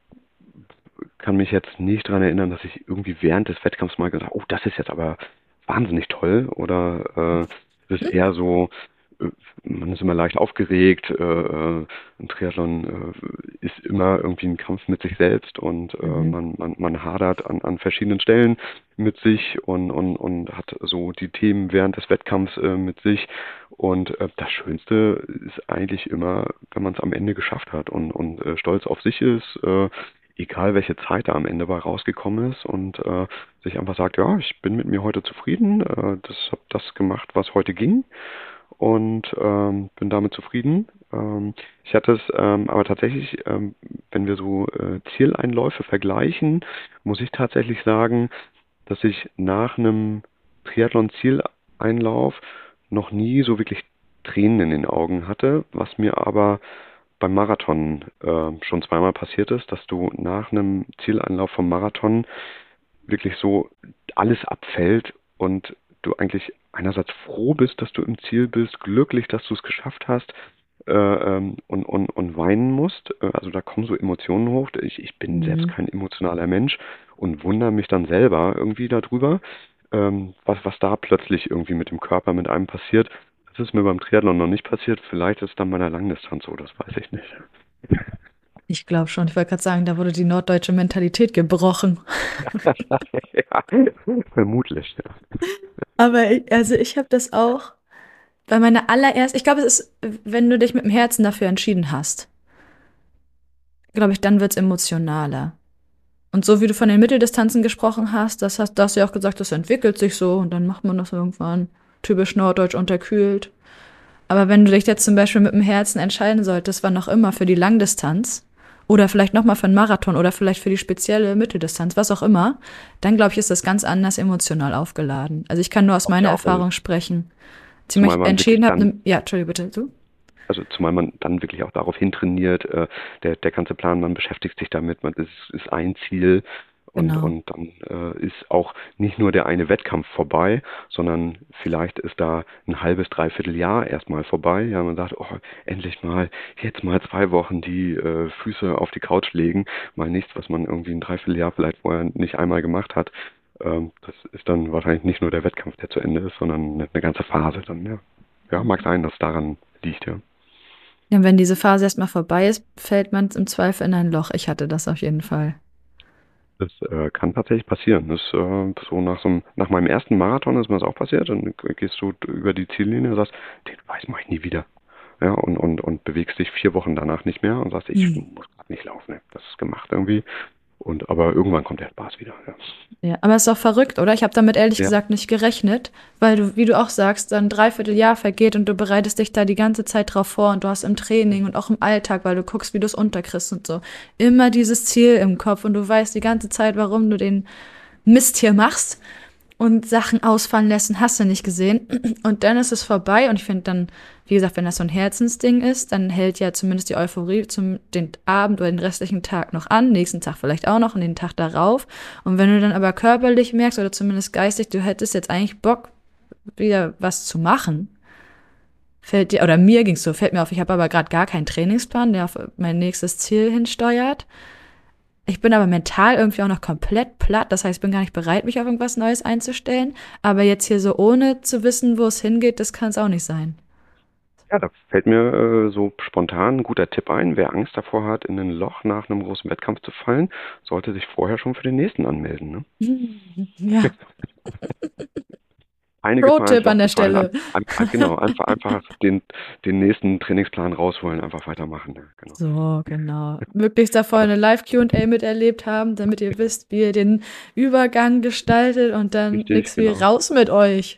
kann mich jetzt nicht daran erinnern, dass ich irgendwie während des Wettkampfs mal gesagt habe, oh, das ist jetzt aber wahnsinnig toll. Oder äh, es ist eher so, äh, man ist immer leicht aufgeregt. Äh, äh, ein Triathlon äh, ist immer irgendwie ein Kampf mit sich selbst und äh, Mhm. man, man, man hadert an, an verschiedenen Stellen mit sich und, und, und hat so die Themen während des Wettkampfs äh, mit sich. Und äh, das Schönste ist eigentlich immer, wenn man es am Ende geschafft hat und, und äh, stolz auf sich ist. Äh, egal welche Zeit da am Ende bei rausgekommen ist und äh, sich einfach sagt, ja, ich bin mit mir heute zufrieden, äh, das habe das gemacht, was heute ging und ähm, bin damit zufrieden. Ähm, ich hatte es ähm, aber tatsächlich, ähm, wenn wir so äh, Zieleinläufe vergleichen, muss ich tatsächlich sagen, dass ich nach einem Triathlon-Zieleinlauf noch nie so wirklich Tränen in den Augen hatte, was mir aber beim Marathon äh, schon zweimal passiert ist, dass du nach einem Zieleinlauf vom Marathon wirklich so alles abfällt und du eigentlich einerseits froh bist, dass du im Ziel bist, glücklich, dass du es geschafft hast äh, ähm, und, und, und weinen musst. Äh, Also da kommen so Emotionen hoch. Ich, ich bin selbst Mhm. kein emotionaler Mensch und wundere mich dann selber irgendwie darüber, ähm, was, was da plötzlich irgendwie mit dem Körper mit einem passiert. Das ist mir beim Triathlon noch nicht passiert. Vielleicht ist es dann bei der Langdistanz so, das weiß ich nicht. Ich glaube schon. Ich wollte gerade sagen, da wurde die norddeutsche Mentalität gebrochen. Ja, vermutlich, ja. Aber ich, also ich habe das auch bei meiner allerersten, ich glaube, es ist, wenn du dich mit dem Herzen dafür entschieden hast, glaube ich, dann wird's emotionaler. Und so wie du von den Mitteldistanzen gesprochen hast, das hast, da hast du ja auch gesagt, das entwickelt sich so und dann macht man das irgendwann typisch norddeutsch unterkühlt. Aber wenn du dich jetzt zum Beispiel mit dem Herzen entscheiden solltest, wann auch immer für die Langdistanz oder vielleicht nochmal für einen Marathon oder vielleicht für die spezielle Mitteldistanz, was auch immer, dann glaube ich, ist das ganz anders emotional aufgeladen. Also ich kann nur aus Glaube ich meiner auch. Also, Erfahrung sprechen. Als ich zumal mich man wirklich entschieden habe, dann ne, ja, Entschuldigung, bitte, du? Also zumal man dann wirklich auch darauf hintrainiert, äh, der, der ganze Plan, man beschäftigt sich damit, man ist, ist ein Ziel und, Genau. und dann äh, ist auch nicht nur der eine Wettkampf vorbei, sondern vielleicht ist da ein halbes, dreiviertel Jahr erstmal vorbei. Ja, man sagt, oh, endlich mal, jetzt mal zwei Wochen die äh, Füße auf die Couch legen, mal nichts, was man irgendwie ein Dreivierteljahr vielleicht vorher nicht einmal gemacht hat. Ähm, das ist dann wahrscheinlich nicht nur der Wettkampf, der zu Ende ist, sondern eine, eine ganze Phase dann, ja. Ja, mag sein, dass daran liegt, ja. Ja, wenn diese Phase erstmal vorbei ist, fällt man im Zweifel in ein Loch. Ich hatte das auf jeden Fall. Das äh, kann tatsächlich passieren. Das äh, so nach so einem, nach meinem ersten Marathon ist mir das auch passiert. Dann gehst du über die Ziellinie und sagst, den weiß mache ich nie wieder. Ja, und, und, und bewegst dich vier Wochen danach nicht mehr und sagst, ich Mhm. muss gerade nicht laufen. Das ist gemacht irgendwie. Und aber irgendwann kommt der Spaß wieder. Ja. Ja, aber es ist auch verrückt, oder? Ich habe damit ehrlich Ja. gesagt nicht gerechnet, weil du, wie du auch sagst, dann ein Dreivierteljahr vergeht und du bereitest dich da die ganze Zeit drauf vor und du hast im Training und auch im Alltag, weil du guckst, wie du es unterkriegst und so, immer dieses Ziel im Kopf und du weißt die ganze Zeit, warum du den Mist hier machst und Sachen ausfallen lässt und hast du nicht gesehen. Und dann ist es vorbei und ich finde dann, wie gesagt, wenn das so ein Herzensding ist, dann hält ja zumindest die Euphorie zum den Abend oder den restlichen Tag noch an, nächsten Tag vielleicht auch noch und den Tag darauf. Und wenn du dann aber körperlich merkst oder zumindest geistig, du hättest jetzt eigentlich Bock, wieder was zu machen, fällt dir, oder mir ging's so, fällt mir auf, ich habe aber gerade gar keinen Trainingsplan, der auf mein nächstes Ziel hinsteuert. Ich bin aber mental irgendwie auch noch komplett platt. Das heißt, ich bin gar nicht bereit, mich auf irgendwas Neues einzustellen. Aber jetzt hier so ohne zu wissen, wo es hingeht, das kann es auch nicht sein. Ja, da fällt mir äh, so spontan ein guter Tipp ein. Wer Angst davor hat, in ein Loch nach einem großen Wettkampf zu fallen, sollte sich vorher schon für den nächsten anmelden. Ne? Hm, ja, Eine Gefahr ins Pro-Tipp Loch an der zu fallen hat. Stelle. Ein- ein- Genau, einfach, einfach den, den nächsten Trainingsplan rausholen, einfach weitermachen. Ja, genau. So, genau. Möglichst davor eine Live-Q und A miterlebt haben, damit ihr wisst, wie ihr den Übergang gestaltet und dann Richtig, nix wie genau. raus mit euch.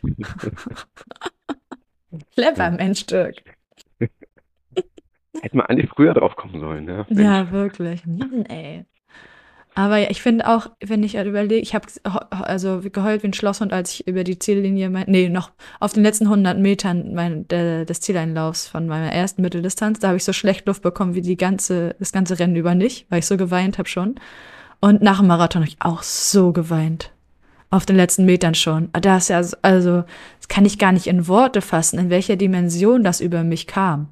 Clever, Ja. Mensch, Dirk. Hätten wir eigentlich früher drauf kommen sollen, ja, Mensch. Ja, wirklich. Mann, ey. Aber ja, ich finde auch, wenn ich halt überlege, ich habe also geheult wie ein Schlosshund, als ich über die Ziellinie, mein, nee, noch auf den letzten hundert Metern mein, der, des Zieleinlaufs von meiner ersten Mitteldistanz, da habe ich so schlecht Luft bekommen wie die ganze, das ganze Rennen über nicht, weil ich so geweint habe schon. Und nach dem Marathon habe ich auch so geweint. Auf den letzten Metern schon. Da ist ja, also, das kann ich gar nicht in Worte fassen, in welcher Dimension das über mich kam.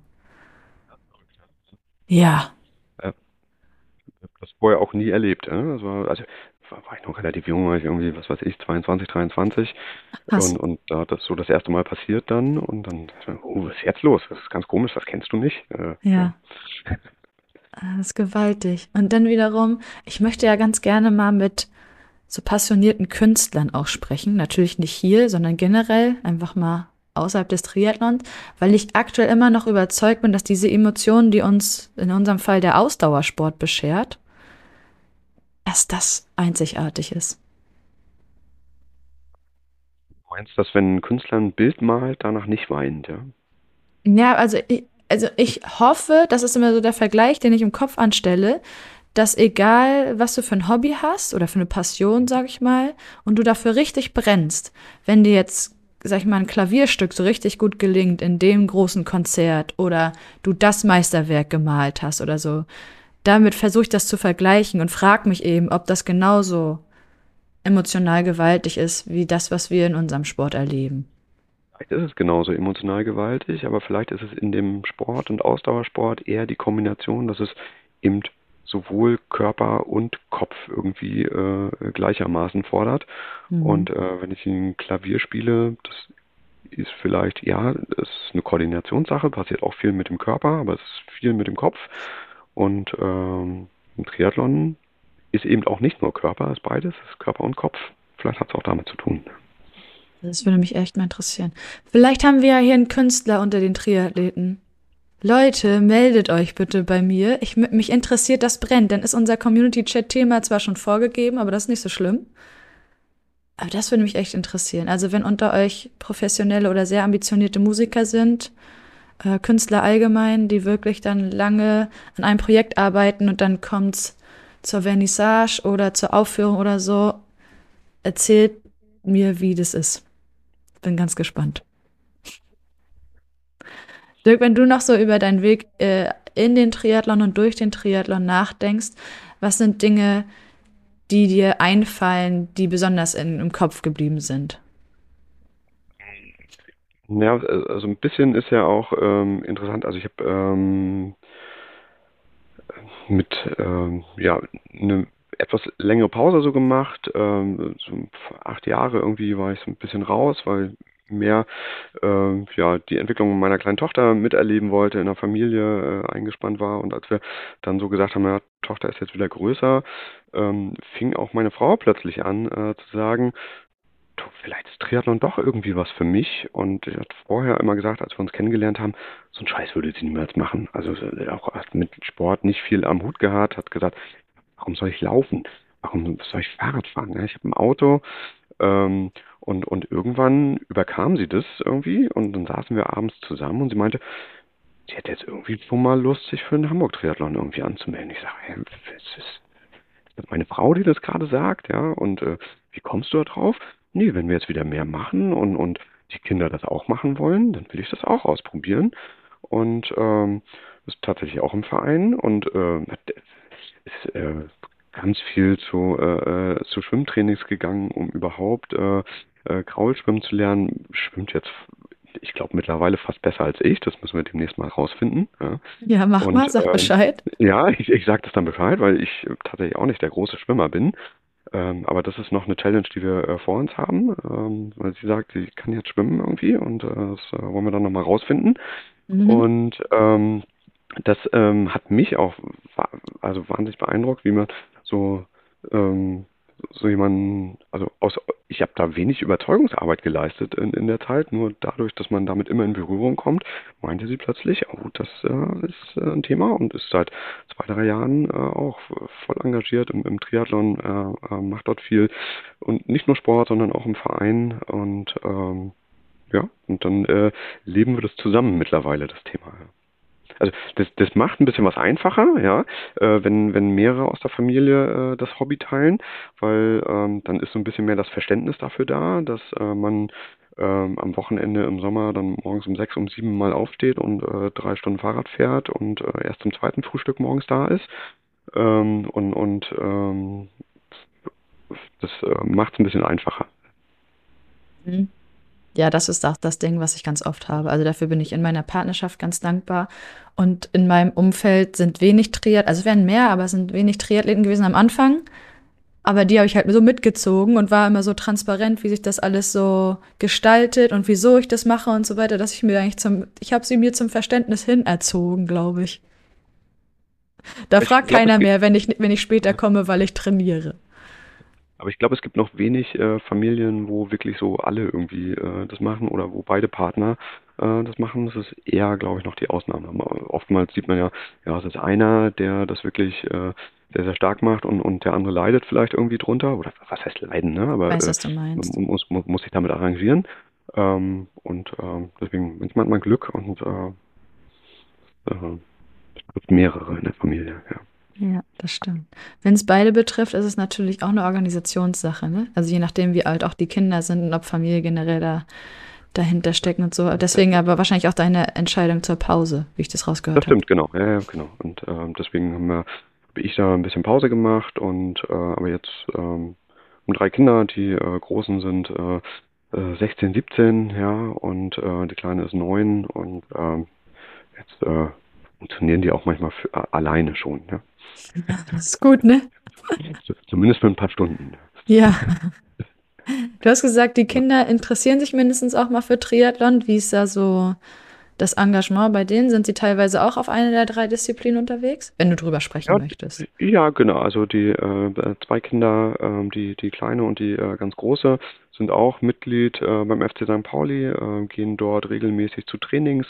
Ja, Ja, ich habe das vorher auch nie erlebt. Ja? Das war, also war, war ich noch relativ jung, war ich irgendwie, was weiß ich, zweiundzwanzig, dreiundzwanzig. krass. Und, und da hat das so das erste Mal passiert dann. Und dann, oh, was ist jetzt los? Das ist ganz komisch, das kennst du nicht. Äh, ja. Ja. Das ist gewaltig. Und dann wiederum, ich möchte ja ganz gerne mal mit so passionierten Künstlern auch sprechen. Natürlich nicht hier, sondern generell einfach mal außerhalb des Triathlons, weil ich aktuell immer noch überzeugt bin, dass diese Emotionen, die uns in unserem Fall der Ausdauersport beschert, dass das einzigartig ist. Du meinst, dass wenn ein Künstler ein Bild malt, danach nicht weint, ja? Ja, also ich, also ich hoffe, das ist immer so der Vergleich, den ich im Kopf anstelle, dass egal, was du für ein Hobby hast oder für eine Passion, sag ich mal, und du dafür richtig brennst, wenn dir jetzt, sag ich mal, ein Klavierstück so richtig gut gelingt in dem großen Konzert oder du das Meisterwerk gemalt hast oder so, damit versuche ich das zu vergleichen und frag mich eben, ob das genauso emotional gewaltig ist wie das, was wir in unserem Sport erleben. Vielleicht ist es genauso emotional gewaltig, aber vielleicht ist es in dem Sport und Ausdauersport eher die Kombination, dass es eben sowohl Körper und Kopf irgendwie äh, gleichermaßen fordert. Mhm. Und äh, wenn ich ein Klavier spiele, das ist vielleicht, ja, es ist eine Koordinationssache, passiert auch viel mit dem Körper, aber es ist viel mit dem Kopf. Und ähm, im Triathlon ist eben auch nicht nur Körper, es ist beides, es ist Körper und Kopf. Vielleicht hat es auch damit zu tun. Das würde mich echt mal interessieren. Vielleicht haben wir ja hier einen Künstler unter den Triathleten. Leute, meldet euch bitte bei mir. Ich, mich interessiert das brennt. Dann ist unser Community-Chat-Thema zwar schon vorgegeben, aber das ist nicht so schlimm. Aber das würde mich echt interessieren. Also wenn unter euch professionelle oder sehr ambitionierte Musiker sind, äh, Künstler allgemein, die wirklich dann lange an einem Projekt arbeiten und dann kommt's zur Vernissage oder zur Aufführung oder so, erzählt mir, wie das ist. Bin ganz gespannt. Dirk, wenn du noch so über deinen Weg äh, in den Triathlon und durch den Triathlon nachdenkst, was sind Dinge, die dir einfallen, die besonders in, im Kopf geblieben sind? Ja, also ein bisschen ist ja auch ähm, interessant. Also ich habe ähm, mit ähm, ja eine etwas längere Pause so gemacht. Ähm, so acht Jahre irgendwie war ich so ein bisschen raus, weil mehr ähm, ja die Entwicklung meiner kleinen Tochter miterleben wollte, in der Familie äh, eingespannt war. Und als wir dann so gesagt haben, ja, Tochter ist jetzt wieder größer, ähm, fing auch meine Frau plötzlich an äh, zu sagen, du, vielleicht ist Triathlon doch irgendwie was für mich. Und sie hat vorher immer gesagt, als wir uns kennengelernt haben, so einen Scheiß würde sie niemals machen. Also äh, auch hat mit Sport nicht viel am Hut gehabt, hat gesagt, warum soll ich laufen? Warum soll ich Fahrrad fahren? Ja, ich habe ein Auto. Ähm, und, und irgendwann überkam sie das irgendwie und dann saßen wir abends zusammen und sie meinte, sie hätte jetzt irgendwie schon mal Lust, sich für einen Hamburg-Triathlon irgendwie anzumelden. Ich sage, hey, es ist das meine Frau, die das gerade sagt, ja, und äh, wie kommst du da drauf? Nee, wenn wir jetzt wieder mehr machen und, und die Kinder das auch machen wollen, dann will ich das auch ausprobieren. Und ähm, ist tatsächlich auch im Verein und äh, ist äh, ganz viel zu, äh, äh, zu Schwimmtrainings gegangen, um überhaupt äh, äh, Kraulschwimmen zu lernen. Schwimmt jetzt, ich glaube, mittlerweile fast besser als ich. Das müssen wir demnächst mal rausfinden. Ja. Ja, mach mal, Und sag ähm, Bescheid. ja, ich, ich sage das dann Bescheid, weil ich äh, tatsächlich auch nicht der große Schwimmer bin. Ähm, aber das ist noch eine Challenge, die wir äh, vor uns haben, ähm, weil sie sagt, sie kann jetzt schwimmen irgendwie und äh, das äh, wollen wir dann nochmal rausfinden. Mhm. Und ähm, das ähm, hat mich auch wa also wahnsinnig beeindruckt, wie man so ähm, so jemanden, also aus ich habe da wenig Überzeugungsarbeit geleistet in in der Zeit, nur dadurch, dass man damit immer in Berührung kommt, meinte sie plötzlich: „Oh, das, äh, ist, äh, 'n Thema", und ist seit zwei drei Jahren, äh, auch voll engagiert im im Triathlon, äh, äh, macht dort viel, und nicht nur Sport, sondern auch im Verein, und ähm, ja, und dann, äh, leben wir das zusammen mittlerweile, das Thema, ja. Also das, das macht ein bisschen was einfacher, ja, äh, wenn, wenn mehrere aus der Familie äh, das Hobby teilen, weil ähm, dann ist so ein bisschen mehr das Verständnis dafür da, dass äh, man ähm, am Wochenende im Sommer dann morgens um sechs, um sieben mal aufsteht und äh, drei Stunden Fahrrad fährt und äh, erst zum zweiten Frühstück morgens da ist. Ähm, und und ähm, das äh, macht es ein bisschen einfacher. Mhm. Ja, das ist auch das Ding, was ich ganz oft habe. Also dafür bin ich in meiner Partnerschaft ganz dankbar. Und in meinem Umfeld sind wenig Triathleten, also es werden mehr, aber es sind wenig Triathleten gewesen am Anfang. Aber die habe ich halt so mitgezogen und war immer so transparent, wie sich das alles so gestaltet und wieso ich das mache und so weiter, dass ich mir eigentlich zum, ich habe sie mir zum Verständnis hin erzogen, glaube ich. Da Ich fragt glaube, es keiner gibt mehr, wenn ich, wenn ich später komme, weil ich trainiere. Aber ich glaube, es gibt noch wenig äh, Familien, wo wirklich so alle irgendwie äh, das machen, oder wo beide Partner äh, das machen. Das ist eher, glaube ich, noch die Ausnahme. Aber oftmals sieht man ja, ja, es ist einer, der das wirklich äh, sehr, sehr stark macht, und, und der andere leidet vielleicht irgendwie drunter. Oder was heißt leiden, ne? Ich Aber weiß, äh, was du man meinst. muss, muss, muss sich damit arrangieren. Ähm, und ähm, deswegen, manchmal hat man Glück, und äh, äh, es trifft mehrere in der Familie, ja. Ja, das stimmt. Wenn es beide betrifft, ist es natürlich auch eine Organisationssache, ne? Also je nachdem, wie alt auch die Kinder sind und ob Familie generell da dahinter stecken und so. Deswegen aber wahrscheinlich auch deine Entscheidung zur Pause, wie ich das Das rausgehört habe. stimmt, genau. Ja, ja, genau. Und ähm, deswegen haben wir, habe ich da ein bisschen Pause gemacht, und äh, aber jetzt ähm, um drei Kinder, die äh, Großen sind äh, äh, sechzehn, siebzehn, ja, und äh, die Kleine ist neun, und ähm, jetzt äh, funktionieren die auch manchmal für, äh, alleine schon, ja. Das ist gut, ne? Z- Zumindest für ein paar Stunden. Ja. Du hast gesagt, die Ja, Kinder interessieren sich mindestens auch mal für Triathlon. Wie ist da so das Engagement bei denen? Sind sie teilweise auch auf eine der drei Disziplinen unterwegs? Wenn du drüber sprechen ja, möchtest. ja, genau. Also die äh, zwei Kinder, ähm, die, die Kleine und die äh, ganz Große, sind auch Mitglied äh, beim F C Sankt Pauli, äh, gehen dort regelmäßig zu Trainings.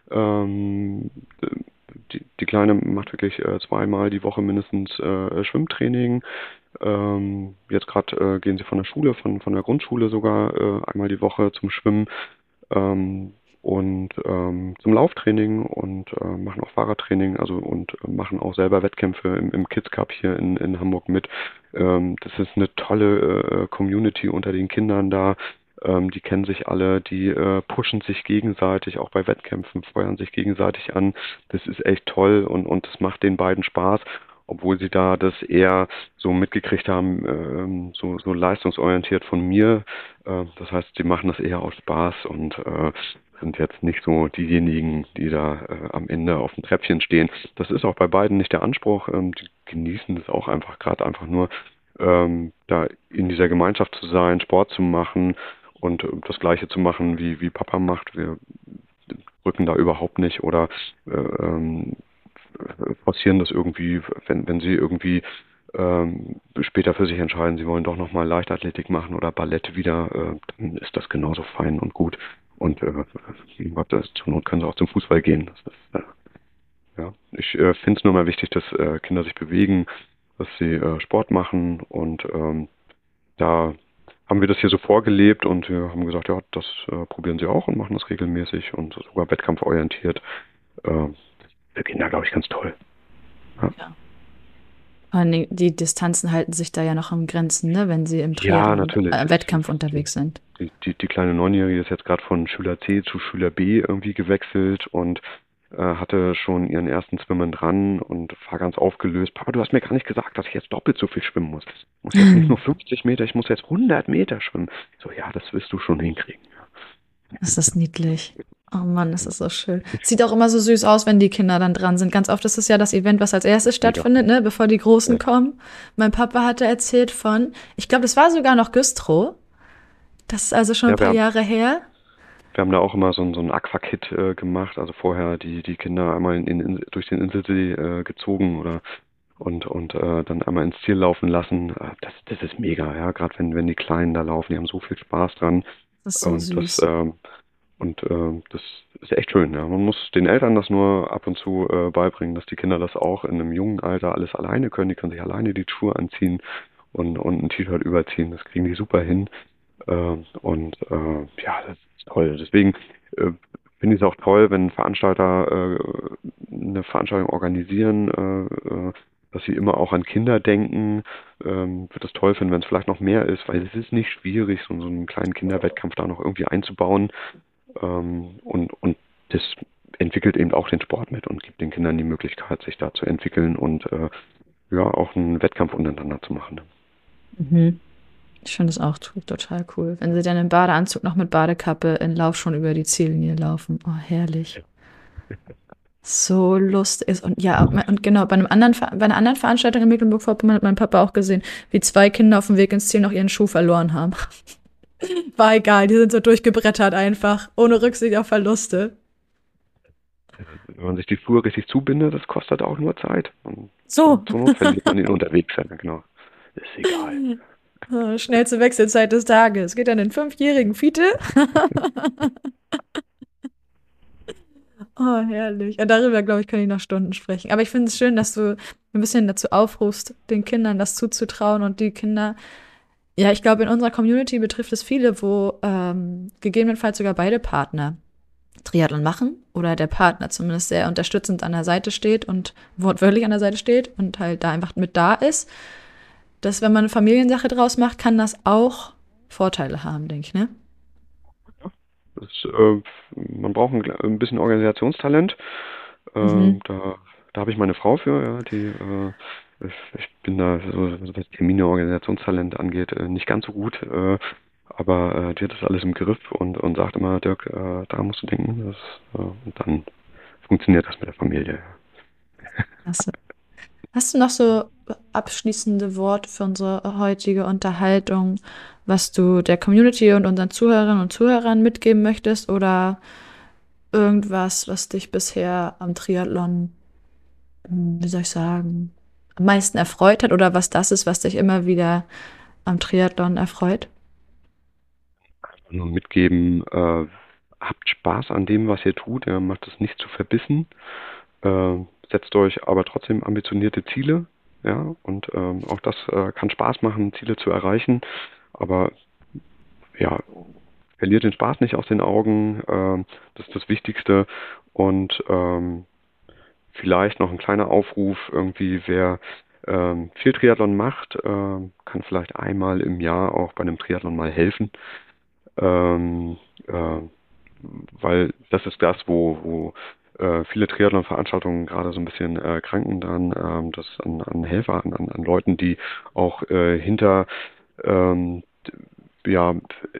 Ähm, die, die Kleine macht wirklich äh, zweimal die Woche mindestens äh, Schwimmtraining. Ähm, jetzt gerade äh, gehen sie von der Schule, von, von der Grundschule sogar äh, einmal die Woche zum Schwimmen. Ähm, und ähm, zum Lauftraining, und äh, machen auch Fahrradtraining, also, und äh, machen auch selber Wettkämpfe im, im Kids Cup hier in, in Hamburg mit. Ähm, das ist eine tolle äh, Community unter den Kindern da. Ähm, die kennen sich alle, die äh, pushen sich gegenseitig, auch bei Wettkämpfen, feuern sich gegenseitig an. Das ist echt toll, und, und das macht den beiden Spaß, obwohl sie da das eher so mitgekriegt haben, ähm, so, so leistungsorientiert von mir. Äh, das heißt, sie machen das eher aus Spaß, und äh, sind jetzt nicht so diejenigen, die da äh, am Ende auf dem Treppchen stehen. Das ist auch bei beiden nicht der Anspruch. Ähm, die genießen es auch einfach gerade einfach nur, ähm, da in dieser Gemeinschaft zu sein, Sport zu machen, und äh, das Gleiche zu machen, wie, wie Papa macht. Wir drücken da überhaupt nicht, oder äh, ähm, forcieren das irgendwie, wenn, wenn sie irgendwie ähm, später für sich entscheiden, sie wollen doch nochmal Leichtathletik machen oder Ballett wieder, äh, dann ist das genauso fein und gut. Und äh, das, zur Not können sie auch zum Fußball gehen. Das ist, äh, ja. Ich äh, finde es nur mal wichtig, dass äh, Kinder sich bewegen, dass sie äh, Sport machen, und ähm, da haben wir das hier so vorgelebt, und wir haben gesagt, ja, das äh, probieren sie auch und machen das regelmäßig und sogar wettkampforientiert. Äh, für Kinder, glaube ich, ganz toll. Ja. Ja. Vor allen Dingen, die Distanzen halten sich da ja noch am Grenzen, ne, wenn sie im Ja, Triathlon, natürlich. äh, Wettkampf unterwegs sind. Die, die, die kleine Neunjährige ist jetzt gerade von Schüler C zu Schüler B irgendwie gewechselt, und äh, hatte schon ihren ersten Schwimmen dran, und war ganz aufgelöst. Papa, du hast mir gar nicht gesagt, dass ich jetzt doppelt so viel schwimmen muss. Ich muss jetzt nicht nur fünfzig Meter, ich muss jetzt hundert Meter schwimmen. Ich so, ja, das wirst du schon hinkriegen. Das ist niedlich. Oh Mann, das ist so schön. Sieht auch immer so süß aus, wenn die Kinder dann dran sind. Ganz oft ist es ja das Event, was als erstes Mega. stattfindet, ne, bevor die Großen Ja. kommen. Mein Papa hatte erzählt von, ich glaube, das war sogar noch Güstrow. Das ist also schon ein Ja, wir paar haben, Jahre her. wir haben da auch immer so ein, so ein Aqua-Kit äh, gemacht, also vorher die, die Kinder einmal in, in, durch den Inselssee äh, gezogen oder und und äh, dann einmal ins Ziel laufen lassen. Äh, Das, das ist mega, ja, gerade wenn, wenn die Kleinen da laufen, die haben so viel Spaß dran. Das ist so Und das, süß. ähm, und äh, das ist echt schön, ja. Man muss den Eltern das nur ab und zu äh, beibringen, dass die Kinder das auch in einem jungen Alter alles alleine können. Die können sich alleine die Schuhe anziehen und, und ein T-Shirt überziehen. Das kriegen die super hin. Äh, und äh, ja, das ist toll. Deswegen äh, finde ich es auch toll, wenn Veranstalter äh, eine Veranstaltung organisieren, äh, äh, dass sie immer auch an Kinder denken. Ähm, würde es toll finden, wenn es vielleicht noch mehr ist, weil es ist nicht schwierig, so, so einen kleinen Kinderwettkampf da noch irgendwie einzubauen. Ähm, und, und das entwickelt eben auch den Sport mit und gibt den Kindern die Möglichkeit, sich da zu entwickeln und äh, ja, auch einen Wettkampf untereinander zu machen. Mhm. Ich finde das auch t- total cool. Wenn sie dann im Badeanzug noch mit Badekappe in Lauf schon über die Ziellinie laufen. Oh, herrlich. So lustig ist. Und ja, und genau, bei einem anderen, Ver- bei einer anderen Veranstaltung in Mecklenburg-Vorpommern hat mein Papa auch gesehen, wie zwei Kinder auf dem Weg ins Ziel noch ihren Schuh verloren haben. War egal, die sind so durchgebrettert einfach, ohne Rücksicht auf Verluste. Wenn man sich die Schuhe richtig zubindet, das kostet auch nur Zeit. Und So, zur Not verliert man ihn unterwegs, ja, genau. Ist egal. oh, schnellste Wechselzeit des Tages. Geht an den fünfjährigen Fiete. Oh, herrlich. Ja, darüber, glaube ich, kann ich noch Stunden sprechen. Aber ich finde es schön, dass du ein bisschen dazu aufrufst, den Kindern das zuzutrauen und die Kinder. Ja, ich glaube, in unserer Community betrifft es viele, wo ähm, gegebenenfalls sogar beide Partner Triathlon machen oder der Partner zumindest sehr unterstützend an der Seite steht und wortwörtlich an der Seite steht und halt da einfach mit da ist. Dass, wenn man eine Familiensache draus macht, kann das auch Vorteile haben, denke ich, ne? Das, äh, man braucht ein, ein bisschen Organisationstalent. Äh, Mhm. da da habe ich meine Frau für, ja, die äh, ich, ich bin da, so, was Termine, Organisationstalent angeht, äh, nicht ganz so gut, äh, aber äh, die hat das alles im Griff und, und sagt immer, Dirk, äh, da musst du denken, das, äh, und dann funktioniert das mit der Familie. Hast du, hast du noch so abschließende Worte für unsere heutige Unterhaltung, was du der Community und unseren Zuhörerinnen und Zuhörern mitgeben möchtest oder irgendwas, was dich bisher am Triathlon, hm, wie soll ich sagen, am meisten erfreut hat oder was das ist, was dich immer wieder am Triathlon erfreut? Nur mitgeben, äh, habt Spaß an dem, was ihr tut, ja, macht es nicht zu verbissen, äh, setzt euch aber trotzdem ambitionierte Ziele, ja, und ähm, auch das äh, kann Spaß machen, Ziele zu erreichen, aber ja, verliert den Spaß nicht aus den Augen, ähm, das ist das Wichtigste und ähm, vielleicht noch ein kleiner Aufruf, irgendwie wer ähm, viel Triathlon macht, ähm, kann vielleicht einmal im Jahr auch bei einem Triathlon mal helfen. Ähm, äh, Weil das ist das, wo, wo äh, viele Triathlon-Veranstaltungen gerade so ein bisschen äh, kranken dran, ähm, das an, an Helfer, an, an an Leuten, die auch äh, hinter ähm, d- ja,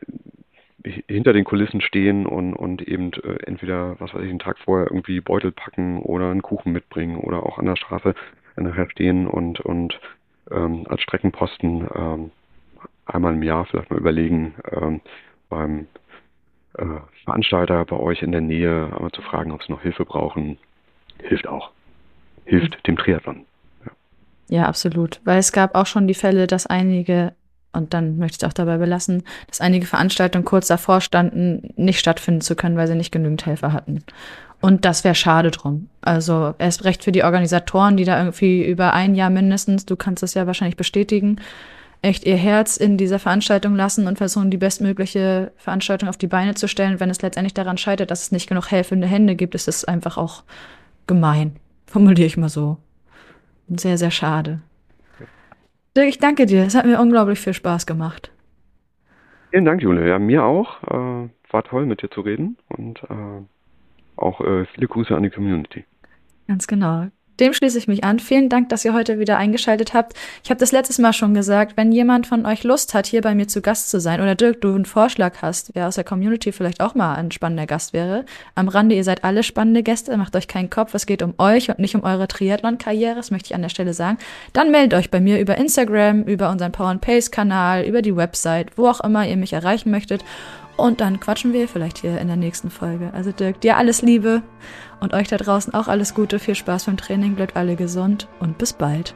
h- hinter den Kulissen stehen und, und eben äh, entweder, was weiß ich, einen Tag vorher irgendwie Beutel packen oder einen Kuchen mitbringen oder auch an der Straße nachher stehen und, und ähm, als Streckenposten ähm, einmal im Jahr vielleicht mal überlegen, ähm, beim äh, Veranstalter bei euch in der Nähe einmal zu fragen, ob sie noch Hilfe brauchen. Hilft auch. Hilft dem Triathlon. Ja. Ja, absolut. Weil es gab auch schon die Fälle, dass einige, und dann möchte ich es auch dabei belassen, dass einige Veranstaltungen kurz davor standen, nicht stattfinden zu können, weil sie nicht genügend Helfer hatten. Und das wäre schade drum. Also erst recht für die Organisatoren, die da irgendwie über ein Jahr mindestens, du kannst das ja wahrscheinlich bestätigen, echt ihr Herz in dieser Veranstaltung lassen und versuchen, die bestmögliche Veranstaltung auf die Beine zu stellen. Wenn es letztendlich daran scheitert, dass es nicht genug helfende Hände gibt, ist es einfach auch gemein. Formuliere ich mal so. Sehr, sehr schade. Dirk, ich danke dir. Es hat mir unglaublich viel Spaß gemacht. Vielen Dank, Jule. Ja, mir auch. Äh, war toll, mit dir zu reden und äh, auch äh, viele Grüße an die Community. Ganz genau. Dem schließe ich mich an. Vielen Dank, dass ihr heute wieder eingeschaltet habt. Ich habe das letztes Mal schon gesagt, wenn jemand von euch Lust hat, hier bei mir zu Gast zu sein oder Dirk, du einen Vorschlag hast, wer aus der Community vielleicht auch mal ein spannender Gast wäre. Am Rande, ihr seid alle spannende Gäste, macht euch keinen Kopf, es geht um euch und nicht um eure Triathlon-Karriere, das möchte ich an der Stelle sagen. Dann meldet euch bei mir über Instagram, über unseren Power and Pace Kanal, über die Website, wo auch immer ihr mich erreichen möchtet. Und dann quatschen wir vielleicht hier in der nächsten Folge. Also Dirk, dir alles Liebe und euch da draußen auch alles Gute. Viel Spaß beim Training, bleibt alle gesund und bis bald.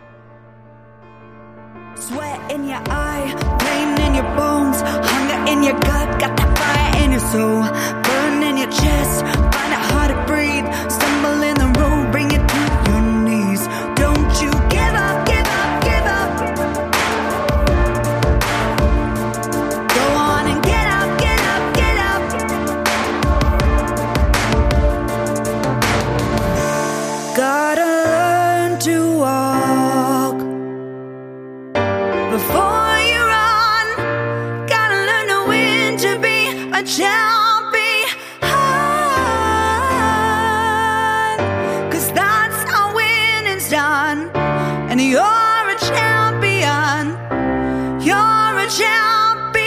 Sweat in your eye, pain in your bones, hunger in your gut, got that fire in your soul, burn in your chest, find it hard to breathe, stumble in the road, bring it to your knees. Don't you give up, give up, give up. Go on and get up, get up, get up. Gotta learn to walk before you run, gotta learn to win to be a champion, cause that's how winning's done, and you're a champion, you're a champion,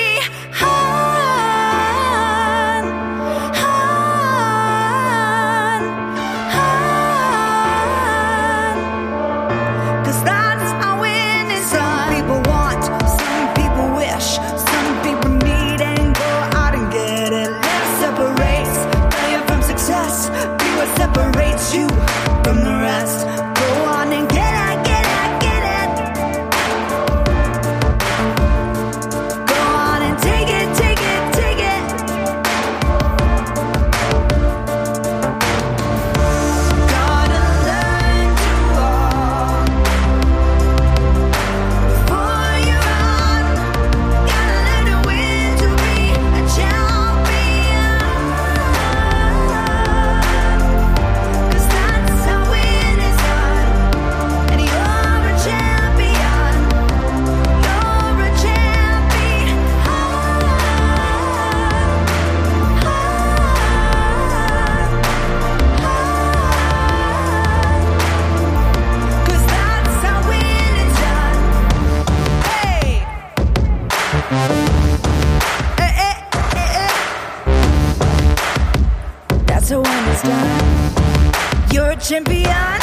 cause that's how winning's done. People want, some people wish, some people need, and go out and get it. Let's separate failure from success, be what separates you from the rest. Go on and get it, get it, get it. Go on and take it, take it, take it. Gotta learn to walk before you run, gotta learn to win to be a champion, cause that's how winning's done, and you're a champion, you're a champion, cause that's how winning's done. Hey! Eh, eh, eh, eh. That's how winning's done. You're a champion.